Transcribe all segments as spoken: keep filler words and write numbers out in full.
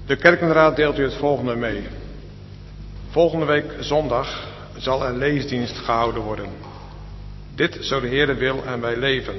De kerkenraad deelt u het volgende mee. Volgende week zondag zal er leesdienst gehouden worden. Dit zo de Heere wil en wij leven.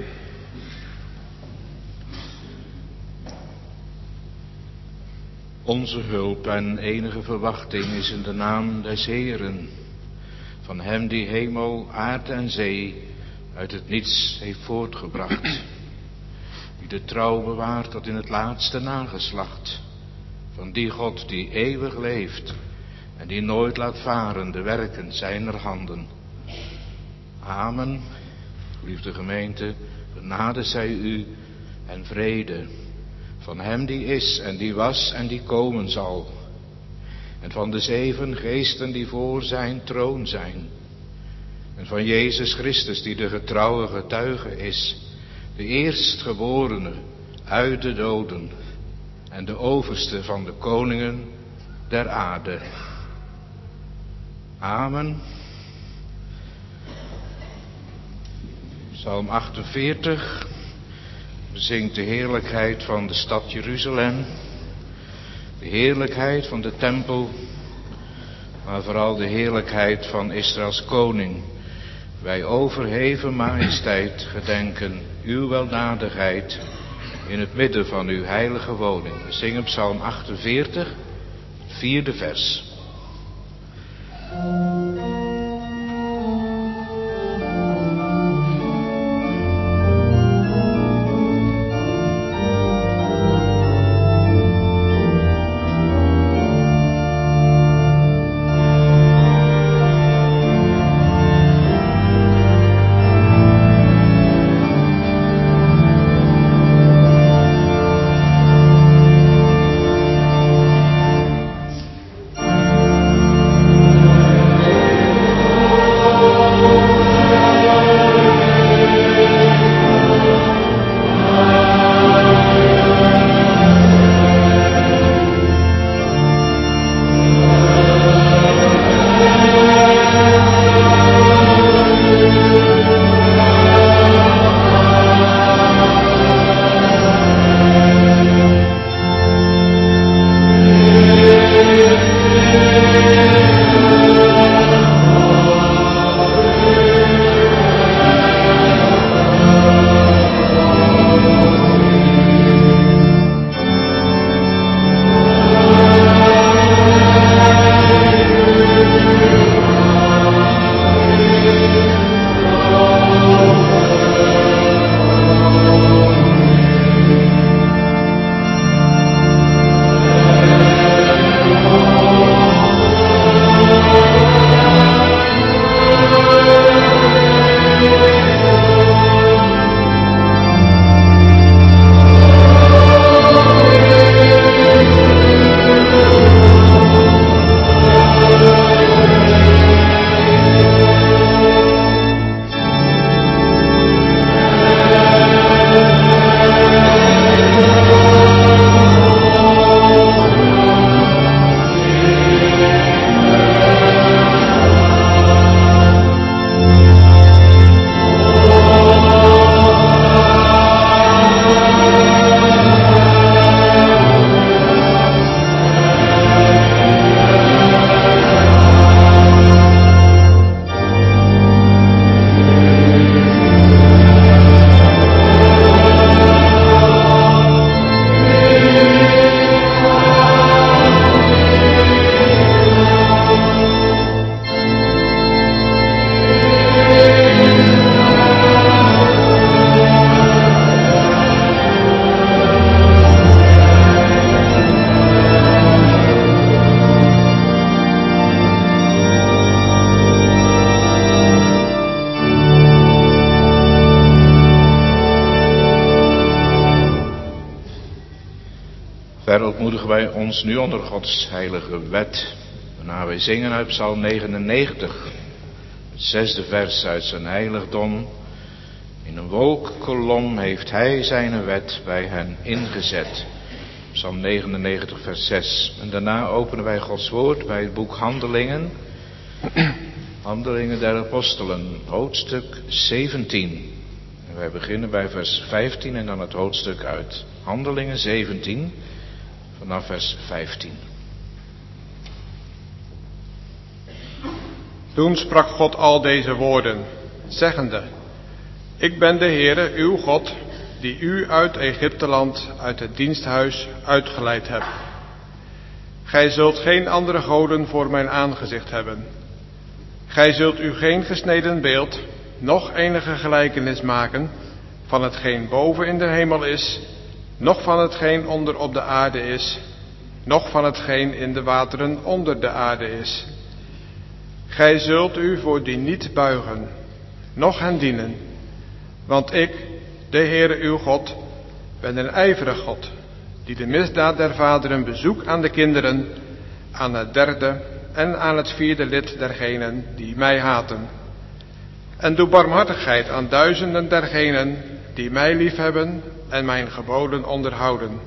Onze hulp en enige verwachting is in de naam des Heeren, van hem die hemel, aarde en zee uit het niets heeft voortgebracht, die de trouw bewaart tot in het laatste nageslacht, van die God die eeuwig leeft en die nooit laat varen de werken zijner handen. Amen. Geliefde gemeente, genade zij u en vrede van hem die is en die was en die komen zal, en van de zeven geesten die voor zijn troon zijn, en van Jezus Christus die de getrouwe getuige is, de eerstgeborene uit de doden en de overste van de koningen der aarde. Amen. Psalm achtenveertig bezingt de heerlijkheid van de stad Jeruzalem, de heerlijkheid van de tempel, maar vooral de heerlijkheid van Israëls koning. Wij overheven majesteit gedenken uw weldadigheid in het midden van uw heilige woning. We zingen Psalm achtenveertig, vierde vers. Ontmoedigen wij ons nu onder Gods heilige wet, waarna wij zingen uit Psalm negenennegentig, het zesde vers uit zijn heiligdom. In een wolkkolom heeft hij zijn wet bij hen ingezet. Psalm negenennegentig vers zes. En daarna openen wij Gods woord bij het boek Handelingen. Handelingen der Apostelen, hoofdstuk zeventien. Wij beginnen bij vers vijftien en dan het hoofdstuk uit. Handelingen zeventien, vanaf vers vijftien. Toen sprak God al deze woorden, zeggende: Ik ben de Heere, uw God, die u uit Egypteland, uit het diensthuis, uitgeleid heb. Gij zult geen andere goden voor mijn aangezicht hebben. Gij zult u geen gesneden beeld, noch enige gelijkenis maken van hetgeen boven in de hemel is, noch van hetgeen onder op de aarde is, noch van hetgeen in de wateren onder de aarde is. Gij zult u voor die niet buigen, noch hen dienen, want ik, de Heere uw God, ben een ijverig God, die de misdaad der vaderen bezoekt aan de kinderen, aan het derde en aan het vierde lid dergenen die mij haten. En doe barmhartigheid aan duizenden dergenen die mij liefhebben en mijn geboden onderhouden.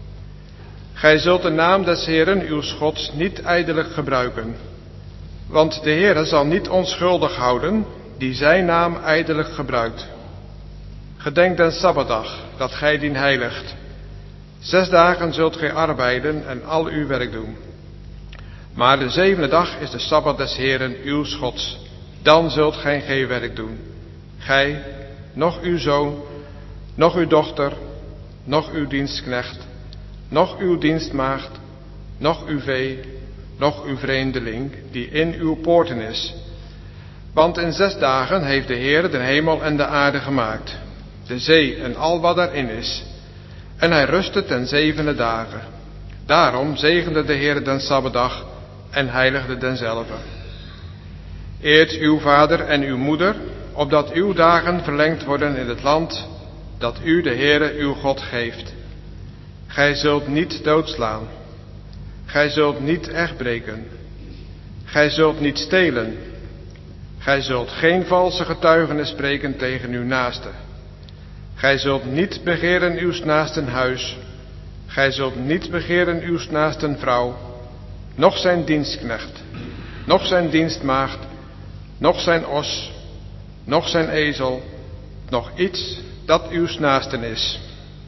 Gij zult de naam des Heeren uw Gods niet ijdelijk gebruiken, want de Heere zal niet onschuldig houden die zijn naam ijdelijk gebruikt. Gedenk den Sabbatdag, dat gij dien heiligt. Zes dagen zult gij arbeiden en al uw werk doen. Maar de zevende dag is de Sabbat des Heeren uw Gods. Dan zult gij geen werk doen. Gij, noch uw zoon, noch uw dochter, noch uw dienstknecht, noch uw dienstmaagd, noch uw vee, noch uw vreemdeling, die in uw poorten is. Want in zes dagen heeft de Heer de hemel en de aarde gemaakt, de zee en al wat daarin is. En hij rustte ten zevende dagen. Daarom zegende de Heer den Sabbatdag en heiligde denzelve. Eert uw vader en uw moeder, opdat uw dagen verlengd worden in het land dat u de Heere uw God geeft. Gij zult niet doodslaan. Gij zult niet echtbreken. Gij zult niet stelen. Gij zult geen valse getuigenis spreken tegen uw naaste. Gij zult niet begeren uws naasten huis. Gij zult niet begeren uws naasten vrouw, noch zijn dienstknecht, noch zijn dienstmaagd, noch zijn os, noch zijn ezel, noch iets dat uws naasten is.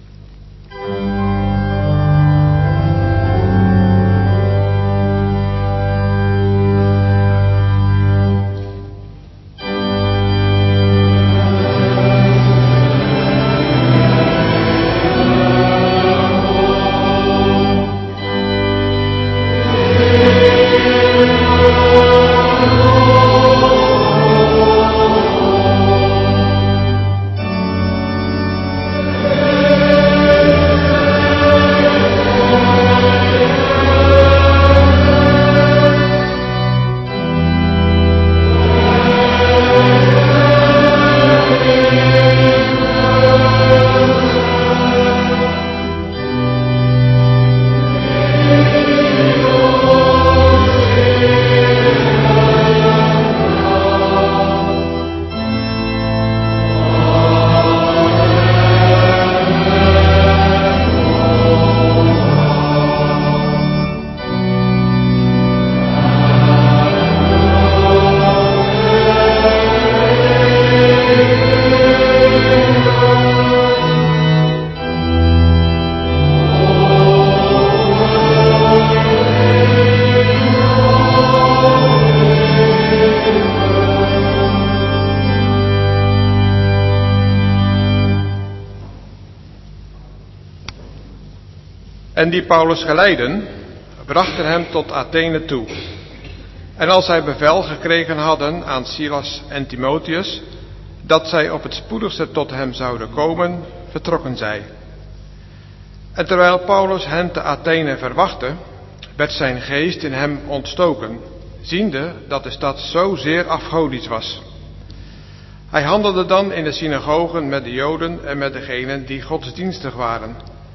En die Paulus geleidden, brachten hem tot Athene toe. En als zij bevel gekregen hadden aan Silas en Timotheus, dat zij op het spoedigste tot hem zouden komen, vertrokken zij. En terwijl Paulus hen te Athene verwachtte, werd zijn geest in hem ontstoken, ziende dat de stad zo zeer afgodisch was. Hij handelde dan in de synagogen met de Joden en met degenen die godsdienstig waren,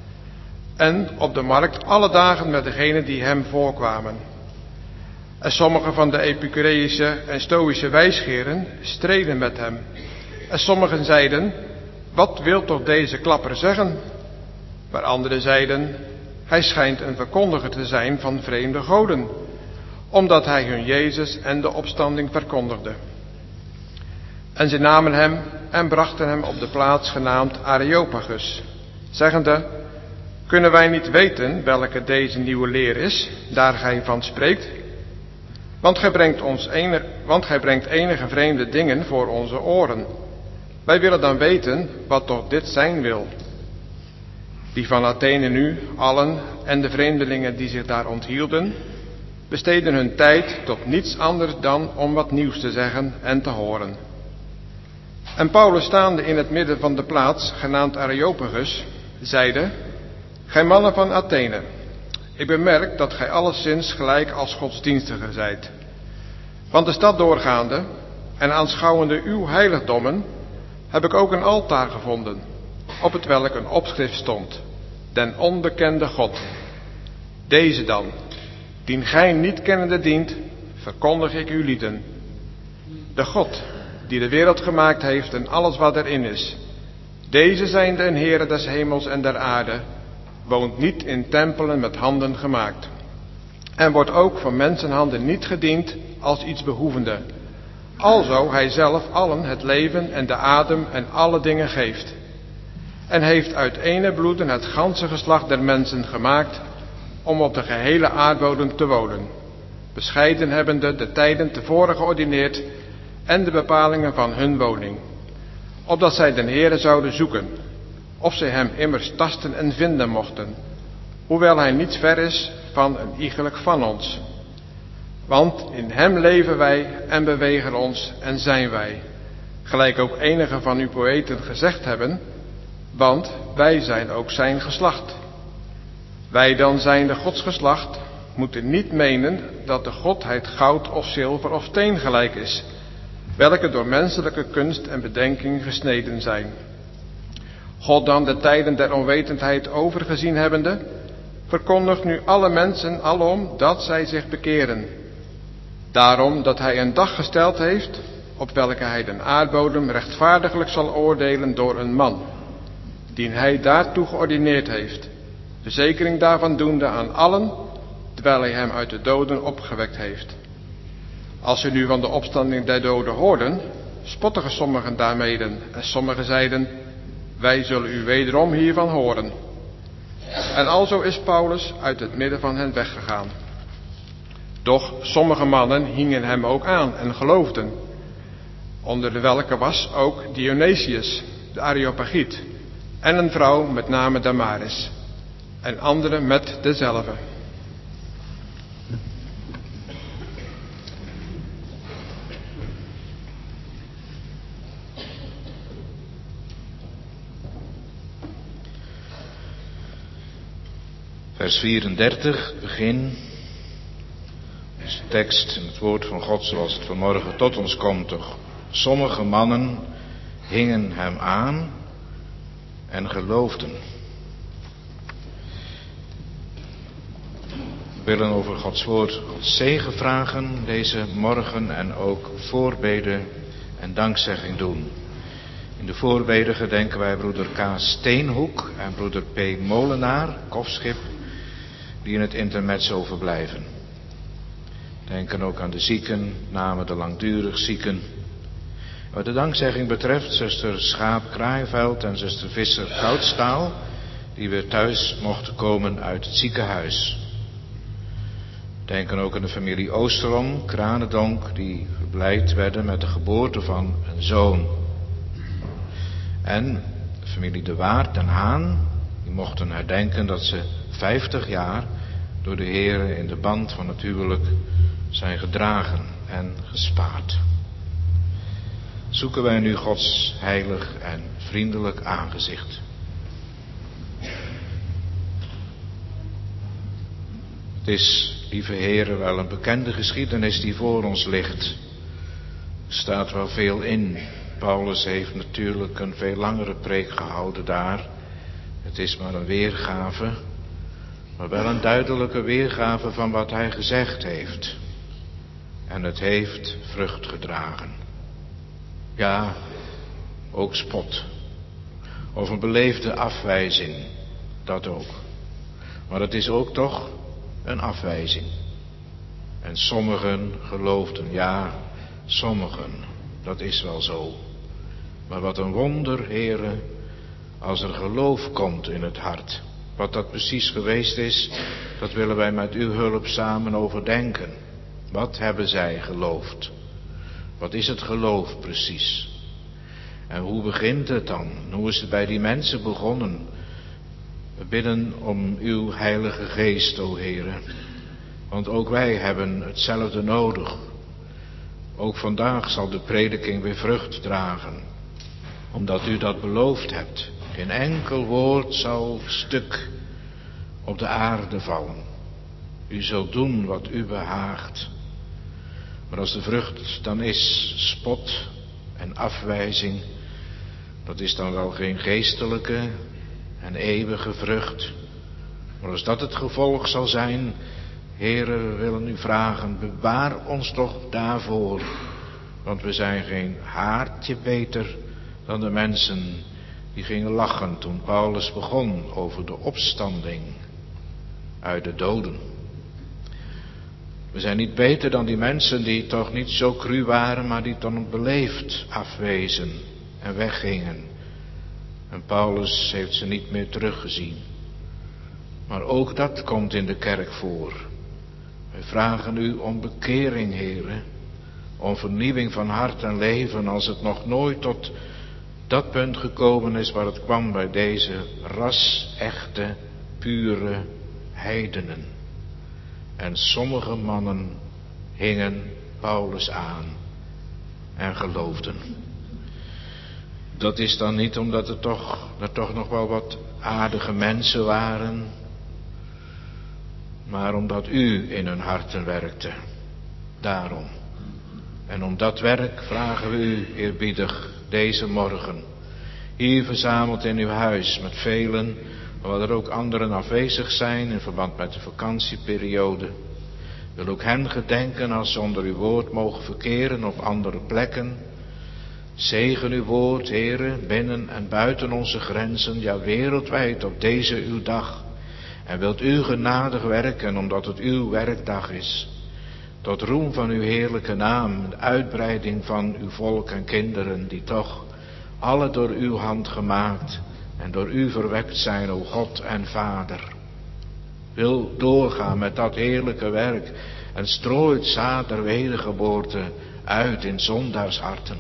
en op de markt alle dagen met degenen die hem voorkwamen. En sommige van de Epicureïsche en Stoïsche wijsgeren streden met hem. En sommigen zeiden: wat wil toch deze klapper zeggen? Maar anderen zeiden: hij schijnt een verkondiger te zijn van vreemde goden, omdat hij hun Jezus en de opstanding verkondigde. En ze namen hem en brachten hem op de plaats genaamd Areopagus, zeggende: Kunnen wij niet weten welke deze nieuwe leer is, daar gij van spreekt? Want gij brengt, ons enige, want gij brengt enige vreemde dingen voor onze oren. Wij willen dan weten wat toch dit zijn wil. Die van Athene nu, allen en de vreemdelingen die zich daar onthielden, besteden hun tijd tot niets anders dan om wat nieuws te zeggen en te horen. En Paulus, staande in het midden van de plaats, genaamd Areopagus, zeide: Gij mannen van Athene, ik bemerk dat gij alleszins gelijk als godsdienstigen zijt. Want de stad doorgaande en aanschouwende uw heiligdommen, heb ik ook een altaar gevonden, op het welk een opschrift stond: Den onbekende God. Deze dan, dien gij niet kennende dient, verkondig ik u lieden. De God, die de wereld gemaakt heeft en alles wat erin is, deze zijnde een Heere des hemels en der aarde, woont niet in tempelen met handen gemaakt, en wordt ook van mensenhanden niet gediend als iets behoevende, alzo hij zelf allen het leven en de adem en alle dingen geeft, en heeft uit ene bloeden het ganse geslacht der mensen gemaakt, om op de gehele aardbodem te wonen, bescheiden hebbende de tijden tevoren geordineerd en de bepalingen van hun woning, opdat zij den Heere zouden zoeken, of zij hem immers tasten en vinden mochten, hoewel hij niet ver is van een iegelijk van ons. Want in hem leven wij en bewegen ons en zijn wij, gelijk ook enige van uw poëten gezegd hebben, want wij zijn ook zijn geslacht. Wij dan zijnde Gods geslacht moeten niet menen dat de godheid goud of zilver of steen gelijk is, welke door menselijke kunst en bedenking gesneden zijn. God dan de tijden der onwetendheid overgezien hebbende, verkondigt nu alle mensen alom dat zij zich bekeren. Daarom dat hij een dag gesteld heeft, op welke hij den aardbodem rechtvaardiglijk zal oordelen door een man, dien hij daartoe geordineerd heeft, verzekering daarvan doende aan allen, terwijl hij hem uit de doden opgewekt heeft. Als ze nu van de opstanding der doden hoorden, spottigen sommigen daarmede, en sommigen zeiden: Wij zullen u wederom hiervan horen. En alzo is Paulus uit het midden van hen weggegaan. Doch sommige mannen hingen hem ook aan en geloofden, onder de welke was ook Dionysius, de Areopagiet, en een vrouw met name Damaris, en anderen met dezelfde. Vers vierendertig, begin. Is de tekst in het woord van God zoals het vanmorgen tot ons komt. Toch sommige mannen hingen hem aan en geloofden. We willen over Gods woord Gods zegen vragen deze morgen en ook voorbeden en dankzegging doen. In de voorbeden gedenken wij broeder K. Steenhoek en broeder P. Molenaar, Kofschip, die in het intermezzo verblijven. Denken ook aan de zieken, namen de langdurig zieken. Wat de dankzegging betreft, zuster Schaap Kraaiveld en zuster Visser Koudstaal, die weer thuis mochten komen uit het ziekenhuis. Denken ook aan de familie Oosterom, Kranendonk, die verblijd werden met de geboorte van een zoon. En de familie De Waard en Haan, die mochten herdenken dat ze vijftig jaar door de Heere in de band van het huwelijk zijn gedragen en gespaard. Zoeken wij nu Gods heilig en vriendelijk aangezicht. Het is, lieve Heere, wel een bekende geschiedenis die voor ons ligt. Er staat wel veel in. Paulus heeft natuurlijk een veel langere preek gehouden daar. Het is maar een weergave, maar wel een duidelijke weergave van wat hij gezegd heeft. En het heeft vrucht gedragen. Ja, ook spot. Of een beleefde afwijzing, dat ook. Maar het is ook toch een afwijzing. En sommigen geloofden, ja, sommigen, dat is wel zo. Maar wat een wonder, Heere, als er geloof komt in het hart. Wat dat precies geweest is, dat willen wij met uw hulp samen overdenken. Wat hebben zij geloofd? Wat is het geloof precies? En hoe begint het dan? Hoe is het bij die mensen begonnen? We bidden om uw heilige geest, o Heere. Want ook wij hebben hetzelfde nodig. Ook vandaag zal de prediking weer vrucht dragen. Omdat u dat beloofd hebt. Geen enkel woord zal stuk op de aarde vallen. U zult doen wat u behaagt. Maar als de vrucht dan is spot en afwijzing, dat is dan wel geen geestelijke en eeuwige vrucht. Maar als dat het gevolg zal zijn, Heere, we willen u vragen, bewaar ons toch daarvoor. Want we zijn geen haartje beter dan de mensen die gingen lachen toen Paulus begon over de opstanding uit de doden. We zijn niet beter dan die mensen die toch niet zo cru waren, maar die dan beleefd afwezen en weggingen. En Paulus heeft ze niet meer teruggezien. Maar ook dat komt in de kerk voor. Wij vragen u om bekering, Heere, om vernieuwing van hart en leven, als het nog nooit tot dat punt gekomen is waar het kwam bij deze ras-echte, pure heidenen. En sommige mannen hingen Paulus aan en geloofden. Dat is dan niet omdat er toch, er toch nog wel wat aardige mensen waren, maar omdat u in hun harten werkte. Daarom. En om dat werk vragen we u eerbiedig deze morgen, hier verzameld in uw huis met velen, hoewel er ook anderen afwezig zijn in verband met de vakantieperiode. Wil ook hen gedenken als ze onder uw woord mogen verkeren op andere plekken. Zegen uw woord, Heere, binnen en buiten onze grenzen, ja wereldwijd op deze uw dag. En wilt u genadig werken, omdat het uw werkdag is. Tot roem van uw heerlijke naam, de uitbreiding van uw volk en kinderen, die toch alle door uw hand gemaakt en door u verwekt zijn, o God en Vader. Wil doorgaan met dat heerlijke werk en strooit zaad der wedergeboorte uit in zondaarsharten.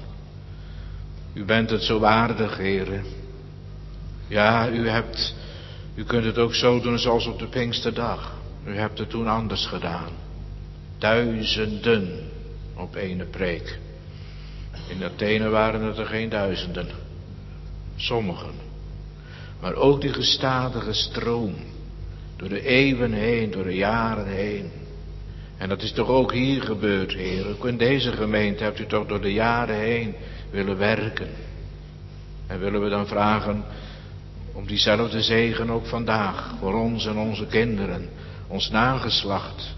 U bent het zo waardig, Heere. Ja, u hebt, u kunt het ook zo doen zoals op de Pinksterdag. U hebt het toen anders gedaan. Duizenden op ene preek. In Athene waren het er geen duizenden. Sommigen. Maar ook die gestadige stroom. Door de eeuwen heen, door de jaren heen. En dat is toch ook hier gebeurd, Heer. Ook in deze gemeente hebt u toch door de jaren heen willen werken. En willen we dan vragen om diezelfde zegen ook vandaag. Voor ons en onze kinderen. Ons nageslacht.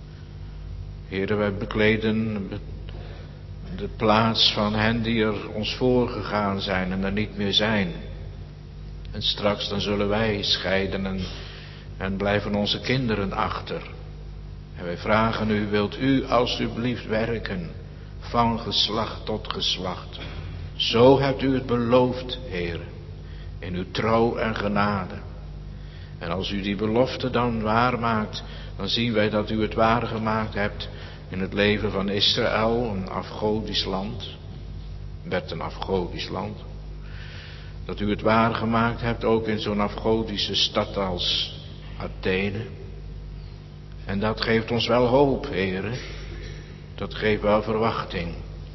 Heer, wij bekleden de plaats van hen die er ons voorgegaan zijn en er niet meer zijn. En straks dan zullen wij scheiden en, en blijven onze kinderen achter. En wij vragen u, wilt u alstublieft werken van geslacht tot geslacht. Zo hebt u het beloofd, Heer, in uw trouw en genade. En als u die belofte dan waarmaakt, dan zien wij dat u het waargemaakt hebt in het leven van Israël, een afgodisch land. Werd een afgodisch land. Dat u het waargemaakt hebt ook in zo'n afgodische stad als Athene. En dat geeft ons wel hoop, Heere. Dat geeft wel verwachting.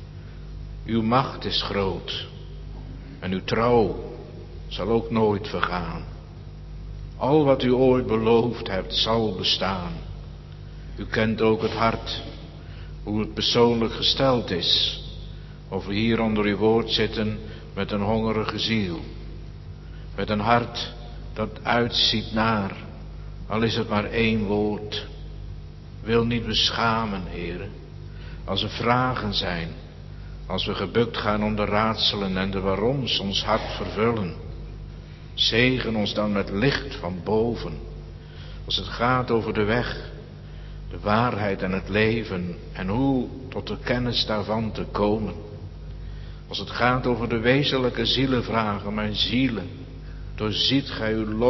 Uw macht is groot. En uw trouw zal ook nooit vergaan. Al wat u ooit beloofd hebt zal bestaan. U kent ook het hart, hoe het persoonlijk gesteld is. Of we hier onder uw woord zitten met een hongerige ziel. Met een hart dat uitziet naar, al is het maar één woord. Wil niet beschamen, Heere, als er vragen zijn. Als we gebukt gaan om de raadselen en de waaroms ons hart vervullen. Zegen ons dan met licht van boven. Als het gaat over de weg, de waarheid en het leven en hoe tot de kennis daarvan te komen. Als het gaat over de wezenlijke zielenvragen, mijn zielen, doorziet gij uw lot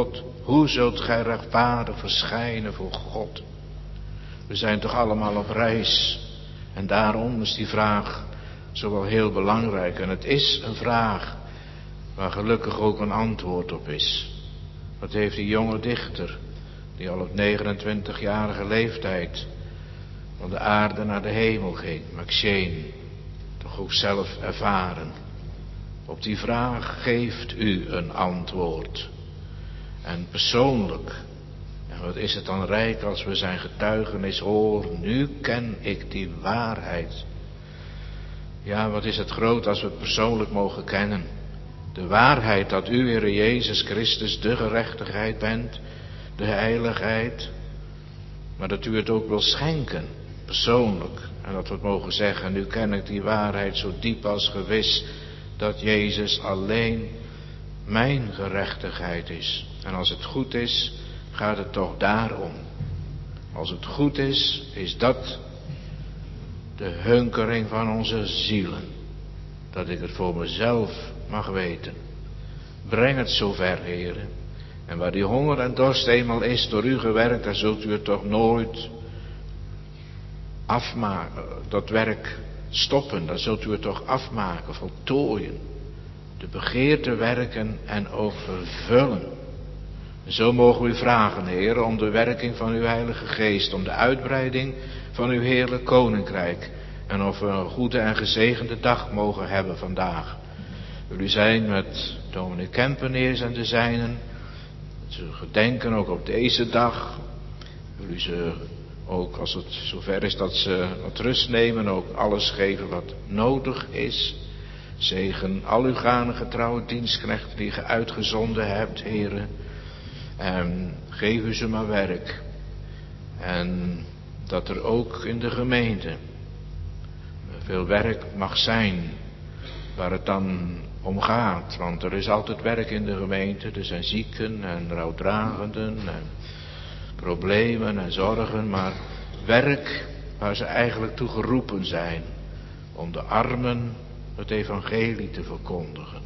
Hoe zult gij rechtvaardig verschijnen voor God? We zijn toch allemaal op reis. En daarom is die vraag zo wel heel belangrijk. En het is een vraag waar gelukkig ook een antwoord op is. Wat heeft die jonge dichter, die al op negenentwintigjarige leeftijd van de aarde naar de hemel ging, McCheyne, toch ook zelf ervaren. Op die vraag geeft u een antwoord. En persoonlijk, en wat is het dan rijk als we zijn getuigenis horen, nu ken ik die waarheid. Ja, wat is het groot als we het persoonlijk mogen kennen. De waarheid dat u, Heere Jezus Christus, de gerechtigheid bent, de heiligheid, maar dat u het ook wil schenken, persoonlijk. En dat we het mogen zeggen, nu ken ik die waarheid zo diep als gewis, dat Jezus alleen mijn gerechtigheid is. En als het goed is, gaat het toch daarom. Als het goed is, is dat de hunkering van onze zielen. Dat ik het voor mezelf mag weten. Breng het zover, Heere. En waar die honger en dorst eenmaal is door u gewerkt, dan zult u het toch nooit afmaken. Dat werk stoppen, dan zult u het toch afmaken, voltooien. De begeerte werken en ook vervullen. En zo mogen we u vragen, Heer, om de werking van uw Heilige Geest, om de uitbreiding van uw heerlijk koninkrijk. En of we een goede en gezegende dag mogen hebben vandaag. Wil u zijn met dominee Kempeneers en de zijnen. Ze gedenken ook op deze dag. Wil u ze ook, als het zover is dat ze wat rust nemen, ook alles geven wat nodig is. Zegen al uw gane getrouwe dienstknechten die ge uitgezonden hebt, heren. En geef u ze maar werk. En dat er ook in de gemeente veel werk mag zijn waar het dan om gaat. Want er is altijd werk in de gemeente. Er zijn zieken en rouwdragenden en problemen en zorgen. Maar werk waar ze eigenlijk toe geroepen zijn. Om de armen het evangelie te verkondigen.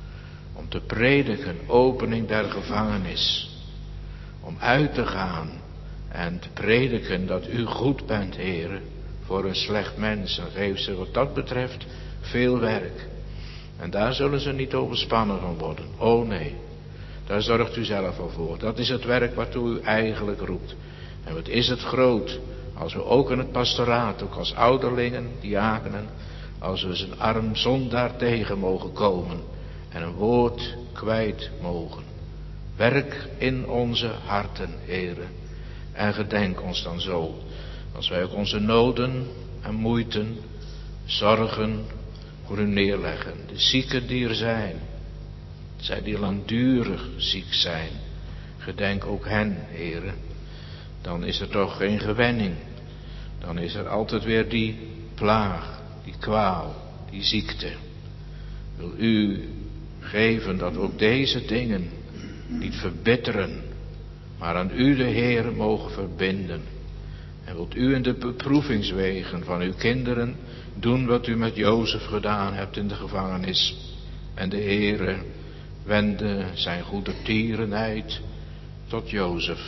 Om te prediken, opening der gevangenis. Om uit te gaan en te prediken dat u goed bent, Heere, voor een slecht mens. En geef ze wat dat betreft veel werk. En daar zullen ze niet overspannen van worden. Oh nee, daar zorgt u zelf al voor. Dat is het werk waartoe u eigenlijk roept. En wat is het groot als we ook in het pastoraat, ook als ouderlingen, diakenen, als we zijn arm zondaar tegen mogen komen en een woord kwijt mogen. Werk in onze harten, Heere, en gedenk ons dan zo, als wij ook onze noden en moeiten, zorgen voor u neerleggen. De zieken die er zijn, zij die langdurig ziek zijn, gedenk ook hen, Heere. Dan is er toch geen gewenning. Dan is er altijd weer die plaag, die kwaal, die ziekte. Wil u geven dat ook deze dingen niet verbitteren, maar aan u de Heere mogen verbinden. En wilt u in de beproevingswegen van uw kinderen doen wat u met Jozef gedaan hebt in de gevangenis. En de Heere wendde zijn goede tierenheid tot Jozef.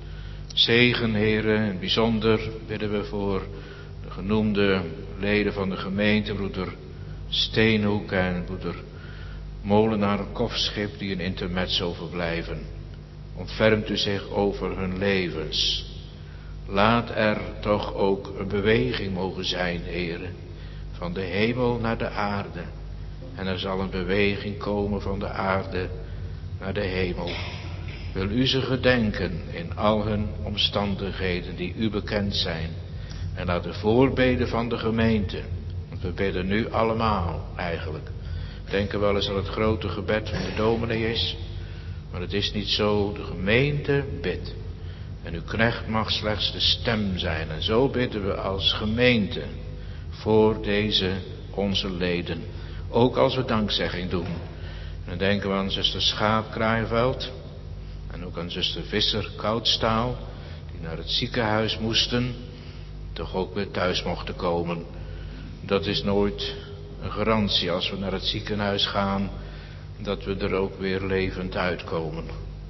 Zegen, Heere, in het bijzonder bidden we voor de genoemde leden van de gemeente, broeder Steenhoek en broeder Molenaar Kofschip, die in intermezzo verblijven. Ontfermt u zich over hun levens. Laat er toch ook een beweging mogen zijn, Heere, van de hemel naar de aarde. En er zal een beweging komen van de aarde naar de hemel. Wil u ze gedenken in al hun omstandigheden die u bekend zijn. En laat de voorbeden van de gemeente, want we bidden nu allemaal eigenlijk. Denken wel eens dat het grote gebed van de dominee is. Maar het is niet zo, de gemeente bidt. En uw knecht mag slechts de stem zijn. En zo bidden we als gemeente voor deze onze leden. Ook als we dankzegging doen. En dan denken we aan zuster Schaap Kraaienveld. En ook aan zuster Visser Koudstaal. Die naar het ziekenhuis moesten. Toch ook weer thuis mochten komen. Dat is nooit een garantie als we naar het ziekenhuis gaan. Dat we er ook weer levend uitkomen.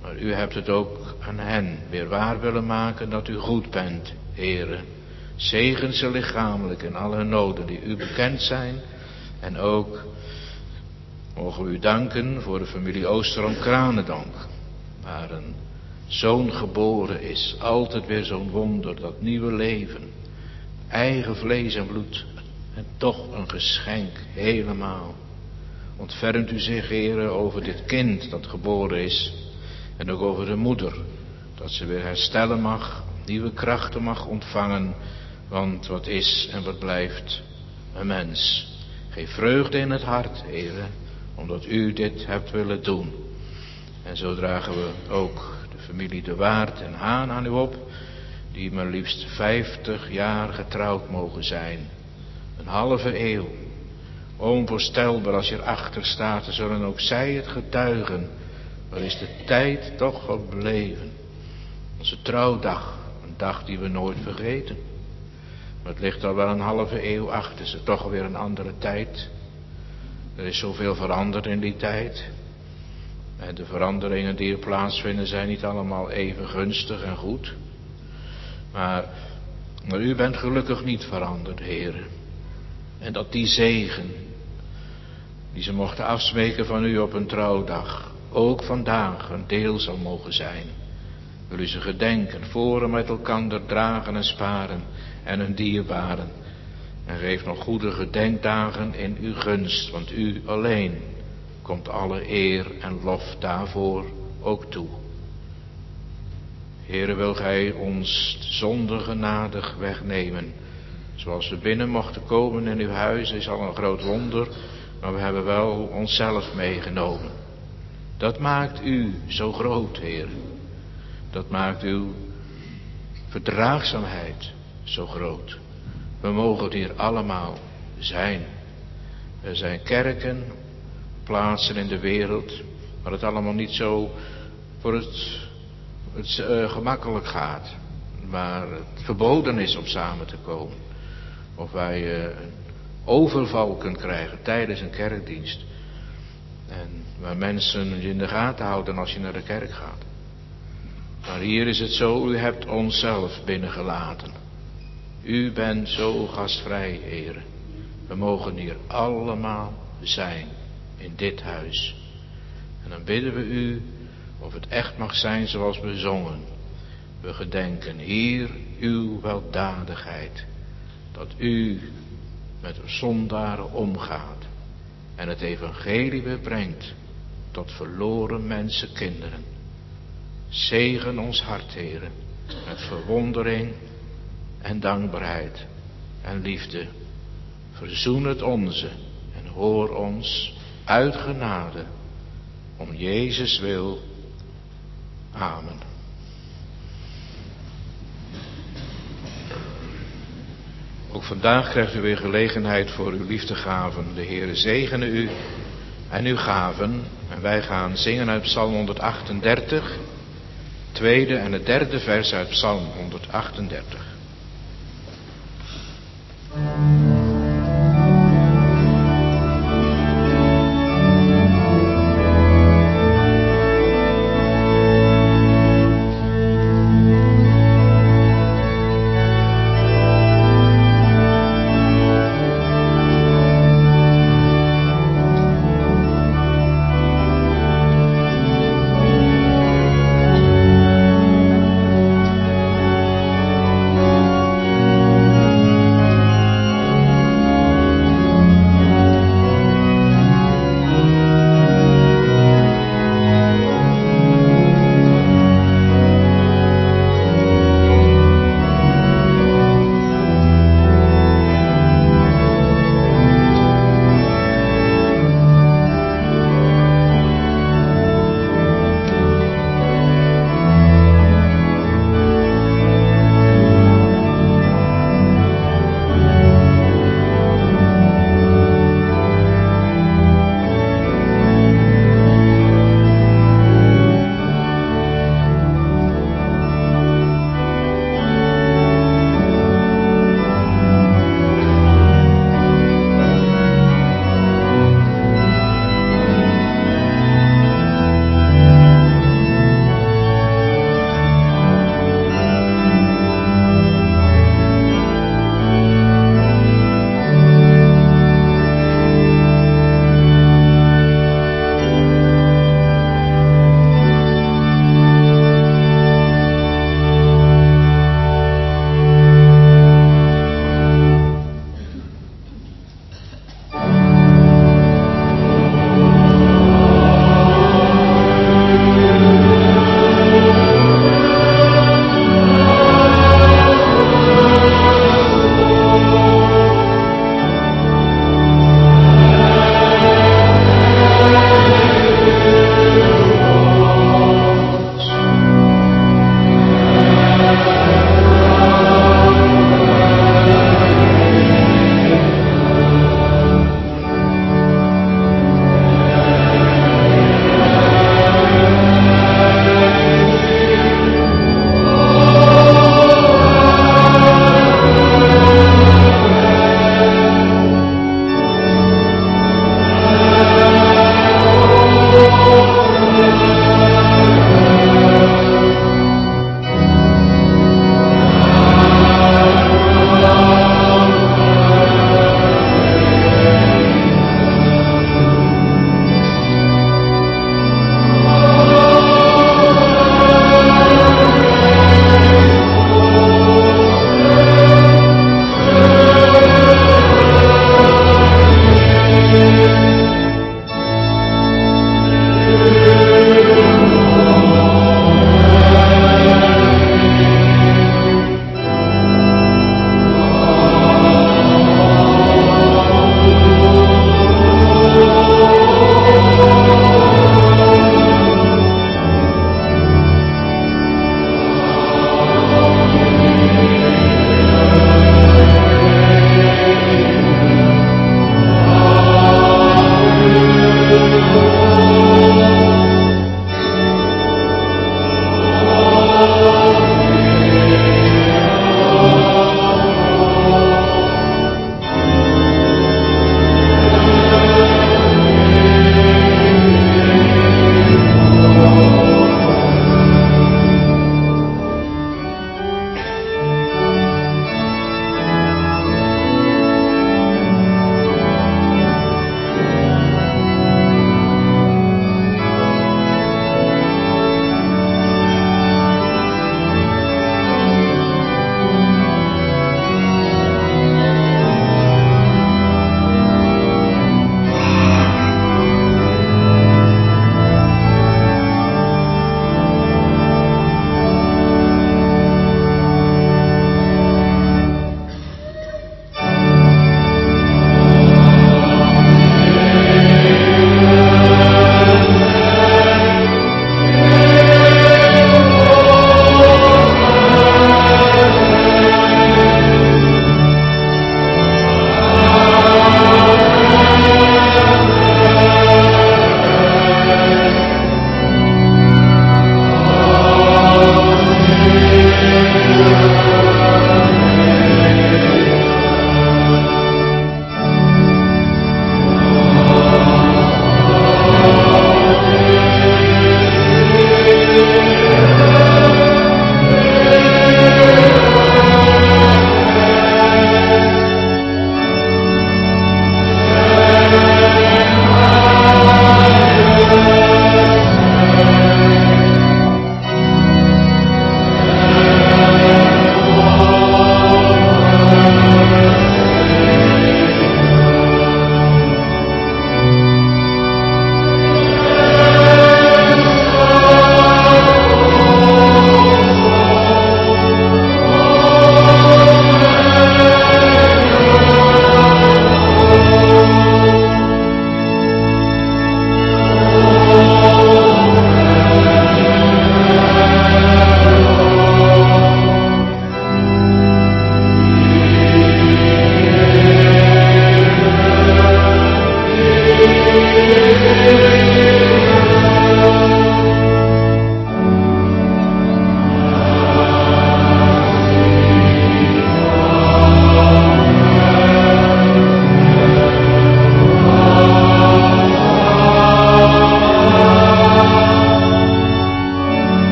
Maar u hebt het ook aan hen weer waar willen maken dat u goed bent, Heere. Zegen ze lichamelijk in alle noden die u bekend zijn. En ook mogen we u danken voor de familie Oosterom-Kranendonk, waar een zoon geboren is. Altijd weer zo'n wonder, dat nieuwe leven. Eigen vlees en bloed. En toch een geschenk, helemaal. Ontfermt u zich, Heere, over dit kind dat geboren is. En ook over de moeder. Dat ze weer herstellen mag, nieuwe krachten mag ontvangen. Want wat is en wat blijft een mens. Geef vreugde in het hart, Heere, omdat u dit hebt willen doen. En zo dragen we ook de familie De Waard en Haan aan u op, die maar liefst vijftig jaar getrouwd mogen zijn. Een halve eeuw. Onvoorstelbaar als je erachter staat, dan zullen ook zij het getuigen. Waar is de tijd toch gebleven? Onze trouwdag, een dag die we nooit vergeten. Maar het ligt al wel een halve eeuw achter, is het toch weer een andere tijd. Er is zoveel veranderd in die tijd. En de veranderingen die er plaatsvinden zijn niet allemaal even gunstig en goed. Maar, maar u bent gelukkig niet veranderd, Heer. En dat die zegen, die ze mochten afsmeken van u op een trouwdag, ook vandaag een deel zal mogen zijn. Wil u ze gedenken, voor en met elkander dragen en sparen en hun dierbaren. En geef nog goede gedenkdagen in uw gunst, want u alleen komt alle eer en lof daarvoor ook toe. Heere, wil gij ons zonde genadig wegnemen. Zoals we binnen mochten komen in uw huis is al een groot wonder, maar we hebben wel onszelf meegenomen. Dat maakt u zo groot, Heer. Dat maakt uw verdraagzaamheid zo groot. We mogen hier allemaal zijn. Er zijn kerken, plaatsen in de wereld, waar het allemaal niet zo voor het, het uh, gemakkelijk gaat. Waar het verboden is om samen te komen. Of waar je een overval kunt krijgen tijdens een kerkdienst. En waar mensen je in de gaten houden als je naar de kerk gaat. Maar hier is het zo, u hebt onszelf binnengelaten. U bent zo gastvrij, Heer. We mogen hier allemaal zijn in dit huis. En dan bidden we u of het echt mag zijn zoals we zongen. We gedenken hier uw weldadigheid. Dat u met de zondaren omgaat. En het evangelie weer brengt tot verloren mensenkinderen. Zegen ons hart, Heere, met verwondering en dankbaarheid en liefde. Verzoen het onze en hoor ons uit genade. Om Jezus wil. Amen. Ook vandaag krijgt u weer gelegenheid voor uw liefdegaven. De Heere zegene u en uw gaven. En wij gaan zingen uit Psalm honderdachtendertig. Tweede en het derde vers uit Psalm honderdachtendertig. Thank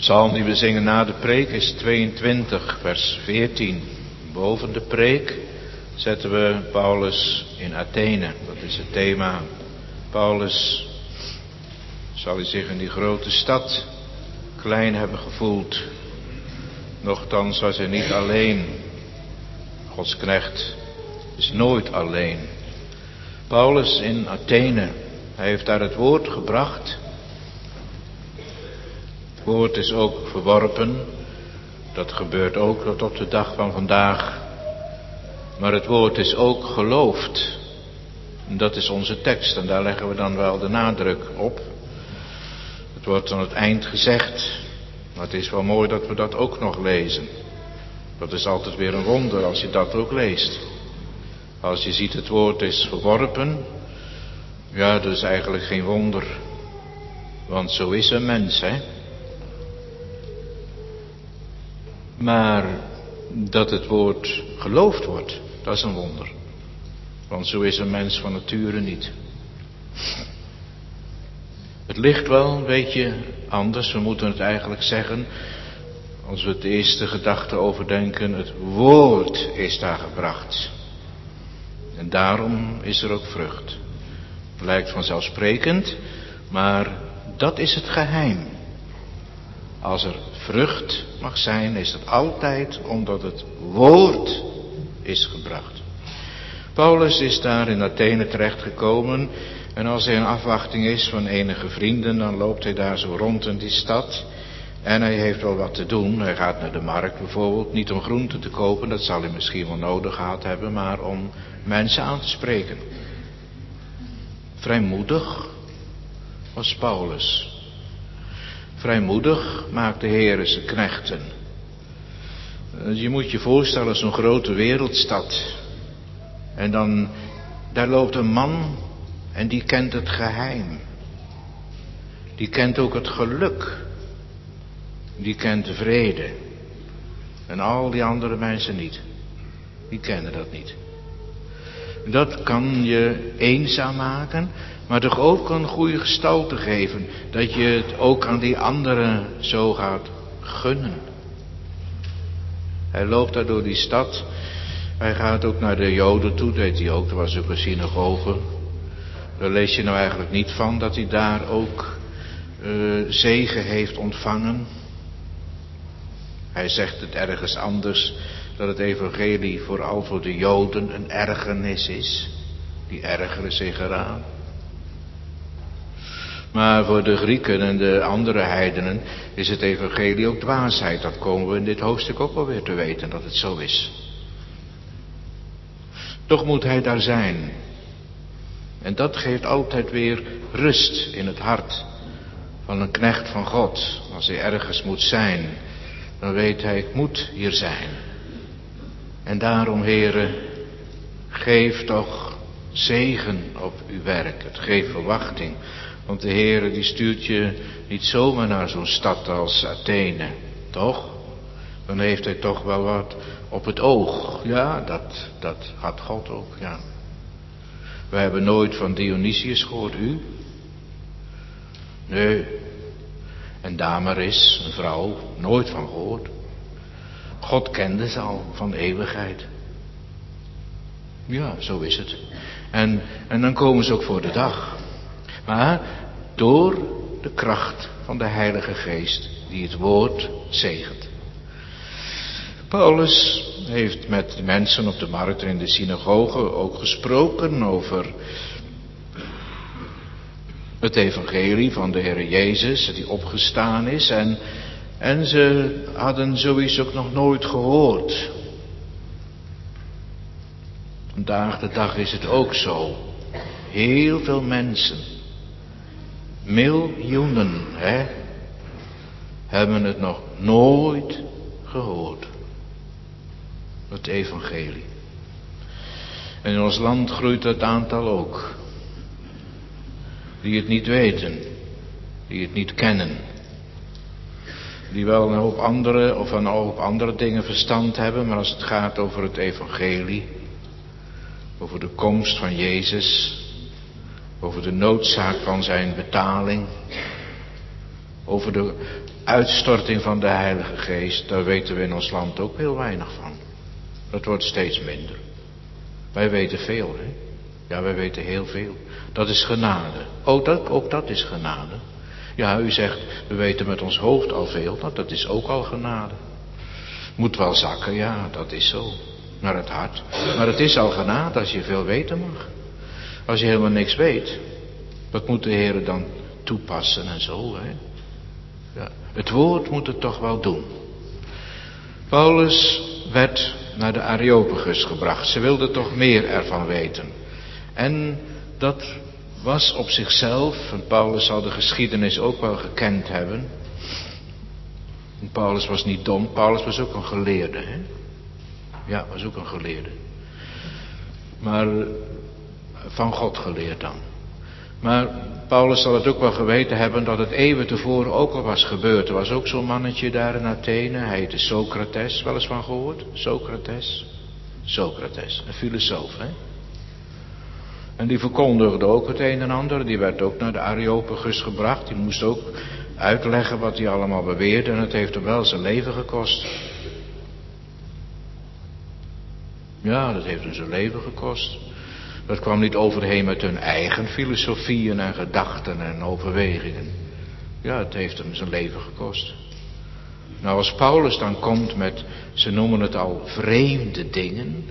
psalm die we zingen na de preek is tweeëntwintig, vers veertien. Boven de preek zetten we Paulus in Athene. Dat is het thema. Paulus, zal hij zich in die grote stad klein hebben gevoeld. Nochtans was hij niet alleen. Gods knecht is nooit alleen. Paulus in Athene, hij heeft daar het woord gebracht. Het woord is ook verworpen. Dat gebeurt ook tot op de dag van vandaag. Maar het woord is ook geloofd. En dat is onze tekst en daar leggen we dan wel de nadruk op. Het wordt aan het eind gezegd. Maar het is wel mooi dat we dat ook nog lezen. Dat is altijd weer een wonder als je dat ook leest. Als je ziet het woord is verworpen. Ja, dat is eigenlijk geen wonder. Want zo is een mens, hè. Maar dat het woord geloofd wordt, dat is een wonder. Want zo is een mens van nature niet. Het ligt wel een beetje anders, we moeten het eigenlijk zeggen, als we het eerste gedachte overdenken, het woord is daar gebracht. En daarom is er ook vrucht. Lijkt vanzelfsprekend, maar dat is het geheim. Als er vrucht mag zijn, is het altijd omdat het woord is gebracht. Paulus is daar in Athene terechtgekomen en als hij in afwachting is van enige vrienden, dan loopt hij daar zo rond in die stad. En hij heeft wel wat te doen. Hij gaat naar de markt bijvoorbeeld, niet om groenten te kopen, dat zal hij misschien wel nodig gehad hebben, maar om mensen aan te spreken. Vrijmoedig was Paulus. Vrijmoedig maakt de Heer zijn knechten. Je moet je voorstellen, zo'n grote wereldstad. En dan, daar loopt een man en die kent het geheim. Die kent ook het geluk. Die kent de vrede. En al die andere mensen niet. Die kennen dat niet. Dat kan je eenzaam maken, maar toch ook een goede gestalte geven. Dat je het ook aan die anderen zo gaat gunnen. Hij loopt daar door die stad. Hij gaat ook naar de Joden toe, deed hij ook. Er was ook een synagoge. Daar lees je nou eigenlijk niet van dat hij daar ook uh, zegen heeft ontvangen. Hij zegt het ergens anders, dat het evangelie vooral voor de Joden een ergernis is. Die ergeren zich eraan. Maar voor de Grieken en de andere heidenen is het evangelie ook dwaasheid. Dat komen we in dit hoofdstuk ook wel weer te weten, dat het zo is. Toch moet hij daar zijn. En dat geeft altijd weer rust in het hart van een knecht van God. Als hij ergens moet zijn, dan weet hij, ik moet hier zijn. En daarom, Heere, geef toch zegen op uw werk. Het geeft verwachting. Want de Heere die stuurt je niet zomaar naar zo'n stad als Athene. Toch? Dan heeft hij toch wel wat op het oog. Ja, dat, dat had God ook, ja. We hebben nooit van Dionysius gehoord, u? Nee. En Damaris, een vrouw, nooit van gehoord. God kende ze al van de eeuwigheid. Ja, zo is het. En, en dan komen ze ook voor de dag. Maar door de kracht van de Heilige Geest die het woord zegent. Paulus heeft met de mensen op de markt en in de synagoge ook gesproken over het evangelie van de Heer Jezus die opgestaan is. En, en ze hadden zoiets ook nog nooit gehoord. Vandaag de dag is het ook zo. Heel veel mensen, miljoenen, hè, hebben het nog nooit gehoord. Het evangelie. En in ons land groeit het aantal ook. Die het niet weten. Die het niet kennen. Die wel een hoop andere of een hoop andere dingen verstand hebben. Maar als het gaat over het evangelie. Over de komst van Jezus. Over de noodzaak van zijn betaling. Over de uitstorting van de Heilige Geest, daar weten we in ons land ook heel weinig van. Dat wordt steeds minder. Wij weten veel, hè? Ja, wij weten heel veel. Dat is genade. Ook dat, ook dat is genade. Ja, u zegt, we weten met ons hoofd al veel. Nou, dat is ook al genade. Moet wel zakken, ja, dat is zo. Naar het hart. Maar het is al genade als je veel weten mag. Als je helemaal niks weet, wat moet de Heer dan toepassen en zo, hè? Ja, het woord moet het toch wel doen. Paulus werd naar de Areopagus gebracht. Ze wilden toch meer ervan weten. En dat was op zichzelf, en Paulus zal de geschiedenis ook wel gekend hebben. En Paulus was niet dom, Paulus was ook een geleerde, hè? Ja, was ook een geleerde. Maar van God geleerd dan. Maar Paulus zal het ook wel geweten hebben dat het eeuwen tevoren ook al was gebeurd. Er was ook zo'n mannetje daar in Athene, hij heette Socrates, wel eens van gehoord? Socrates? Socrates, een filosoof, hè? En die verkondigde ook het een en ander, die werd ook naar de Areopagus gebracht. Die moest ook uitleggen wat hij allemaal beweerde en het heeft hem wel zijn leven gekost. Ja, dat heeft hem zijn leven gekost. Dat kwam niet overheen met hun eigen filosofieën en gedachten en overwegingen. Ja, het heeft hem zijn leven gekost. Nou, als Paulus dan komt met, ze noemen het al vreemde dingen.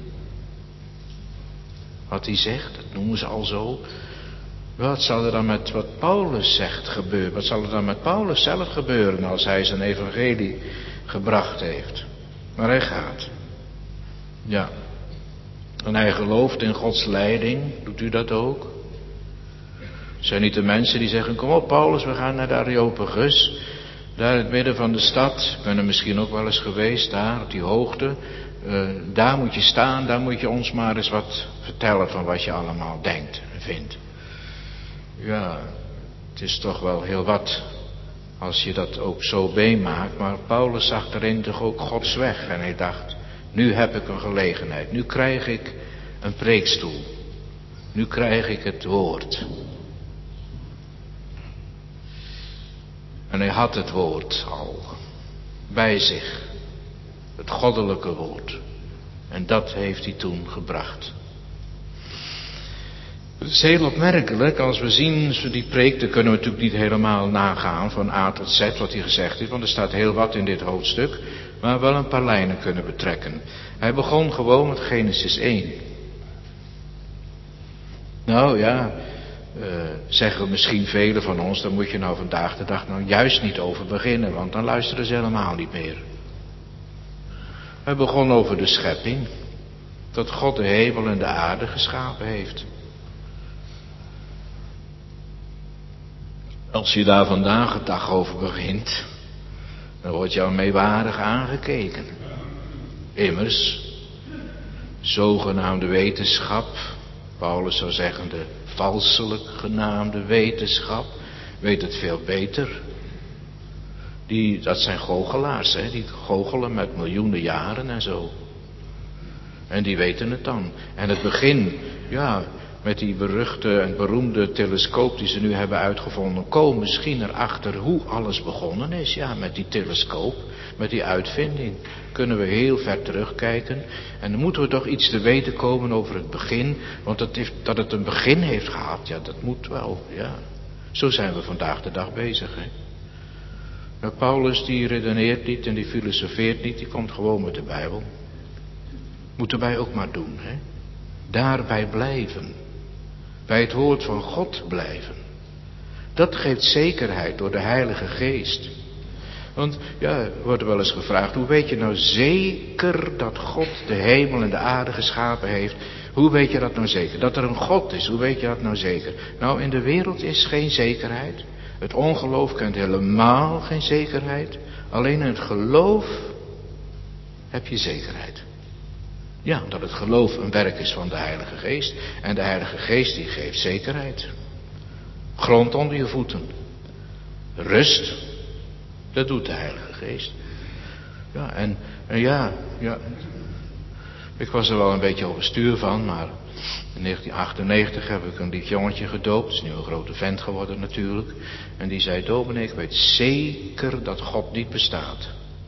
Wat hij zegt, dat noemen ze al zo. Wat zal er dan met wat Paulus zegt gebeuren? Wat zal er dan met Paulus zelf gebeuren als hij zijn evangelie gebracht heeft? Maar hij gaat. Ja. En hij gelooft in Gods leiding. Doet u dat ook? Het zijn niet de mensen die zeggen, kom op Paulus, we gaan naar de Areopagus. Daar in het midden van de stad. Ik ben er misschien ook wel eens geweest, daar op die hoogte. Uh, daar moet je staan, daar moet je ons maar eens wat vertellen van wat je allemaal denkt en vindt. Ja, het is toch wel heel wat als je dat ook zo meemaakt. Maar Paulus zag erin toch ook Gods weg. En hij dacht, nu heb ik een gelegenheid. Nu krijg ik een preekstoel. Nu krijg ik het woord. En hij had het woord al bij zich. Het goddelijke woord. En dat heeft hij toen gebracht. Het is heel opmerkelijk als we zien, die preek, daar kunnen we natuurlijk niet helemaal nagaan van A tot Z wat hij gezegd heeft. Want er staat heel wat in dit hoofdstuk. Maar wel een paar lijnen kunnen betrekken. Hij begon gewoon met Genesis één. Nou ja, uh, zeggen misschien velen van ons, daar moet je nou vandaag de dag nou juist niet over beginnen. Want dan luisteren ze helemaal niet meer. Hij begon over de schepping. Dat God de hemel en de aarde geschapen heeft. Als je daar vandaag een dag over begint, dan wordt jou meewarig aangekeken. Immers, zogenaamde wetenschap, Paulus zou zeggen de valselijk genaamde wetenschap, weet het veel beter. Die, dat zijn goochelaars, hè, die goochelen met miljoenen jaren en zo. En die weten het dan. En het begin, ja, met die beruchte en beroemde telescoop die ze nu hebben uitgevonden, komen misschien erachter hoe alles begonnen is. Ja, met die telescoop, met die uitvinding, kunnen we heel ver terugkijken. En dan moeten we toch iets te weten komen over het begin. Want het heeft, dat het een begin heeft gehad, ja, dat moet wel, ja. Zo zijn we vandaag de dag bezig, hè. Maar Paulus die redeneert niet en die filosofeert niet, die komt gewoon met de Bijbel. Moeten wij ook maar doen, hè. Daarbij blijven. Bij het woord van God blijven. Dat geeft zekerheid door de Heilige Geest. Want ja, er wordt wel eens gevraagd, hoe weet je nou zeker dat God de hemel en de aarde geschapen heeft? Hoe weet je dat nou zeker? Dat er een God is, hoe weet je dat nou zeker? Nou, in de wereld is geen zekerheid. Het ongeloof kent helemaal geen zekerheid. Alleen in het geloof heb je zekerheid. Ja, dat het geloof een werk is van de Heilige Geest. En de Heilige Geest die geeft zekerheid. Grond onder je voeten. Rust. Dat doet de Heilige Geest. Ja, en, en ja, ja. Ik was er wel een beetje overstuur van, maar in negentien achtennegentig heb ik een lief jongetje gedoopt. Dat is nu een grote vent geworden natuurlijk. En die zei, dominee, ik weet zeker dat God niet bestaat.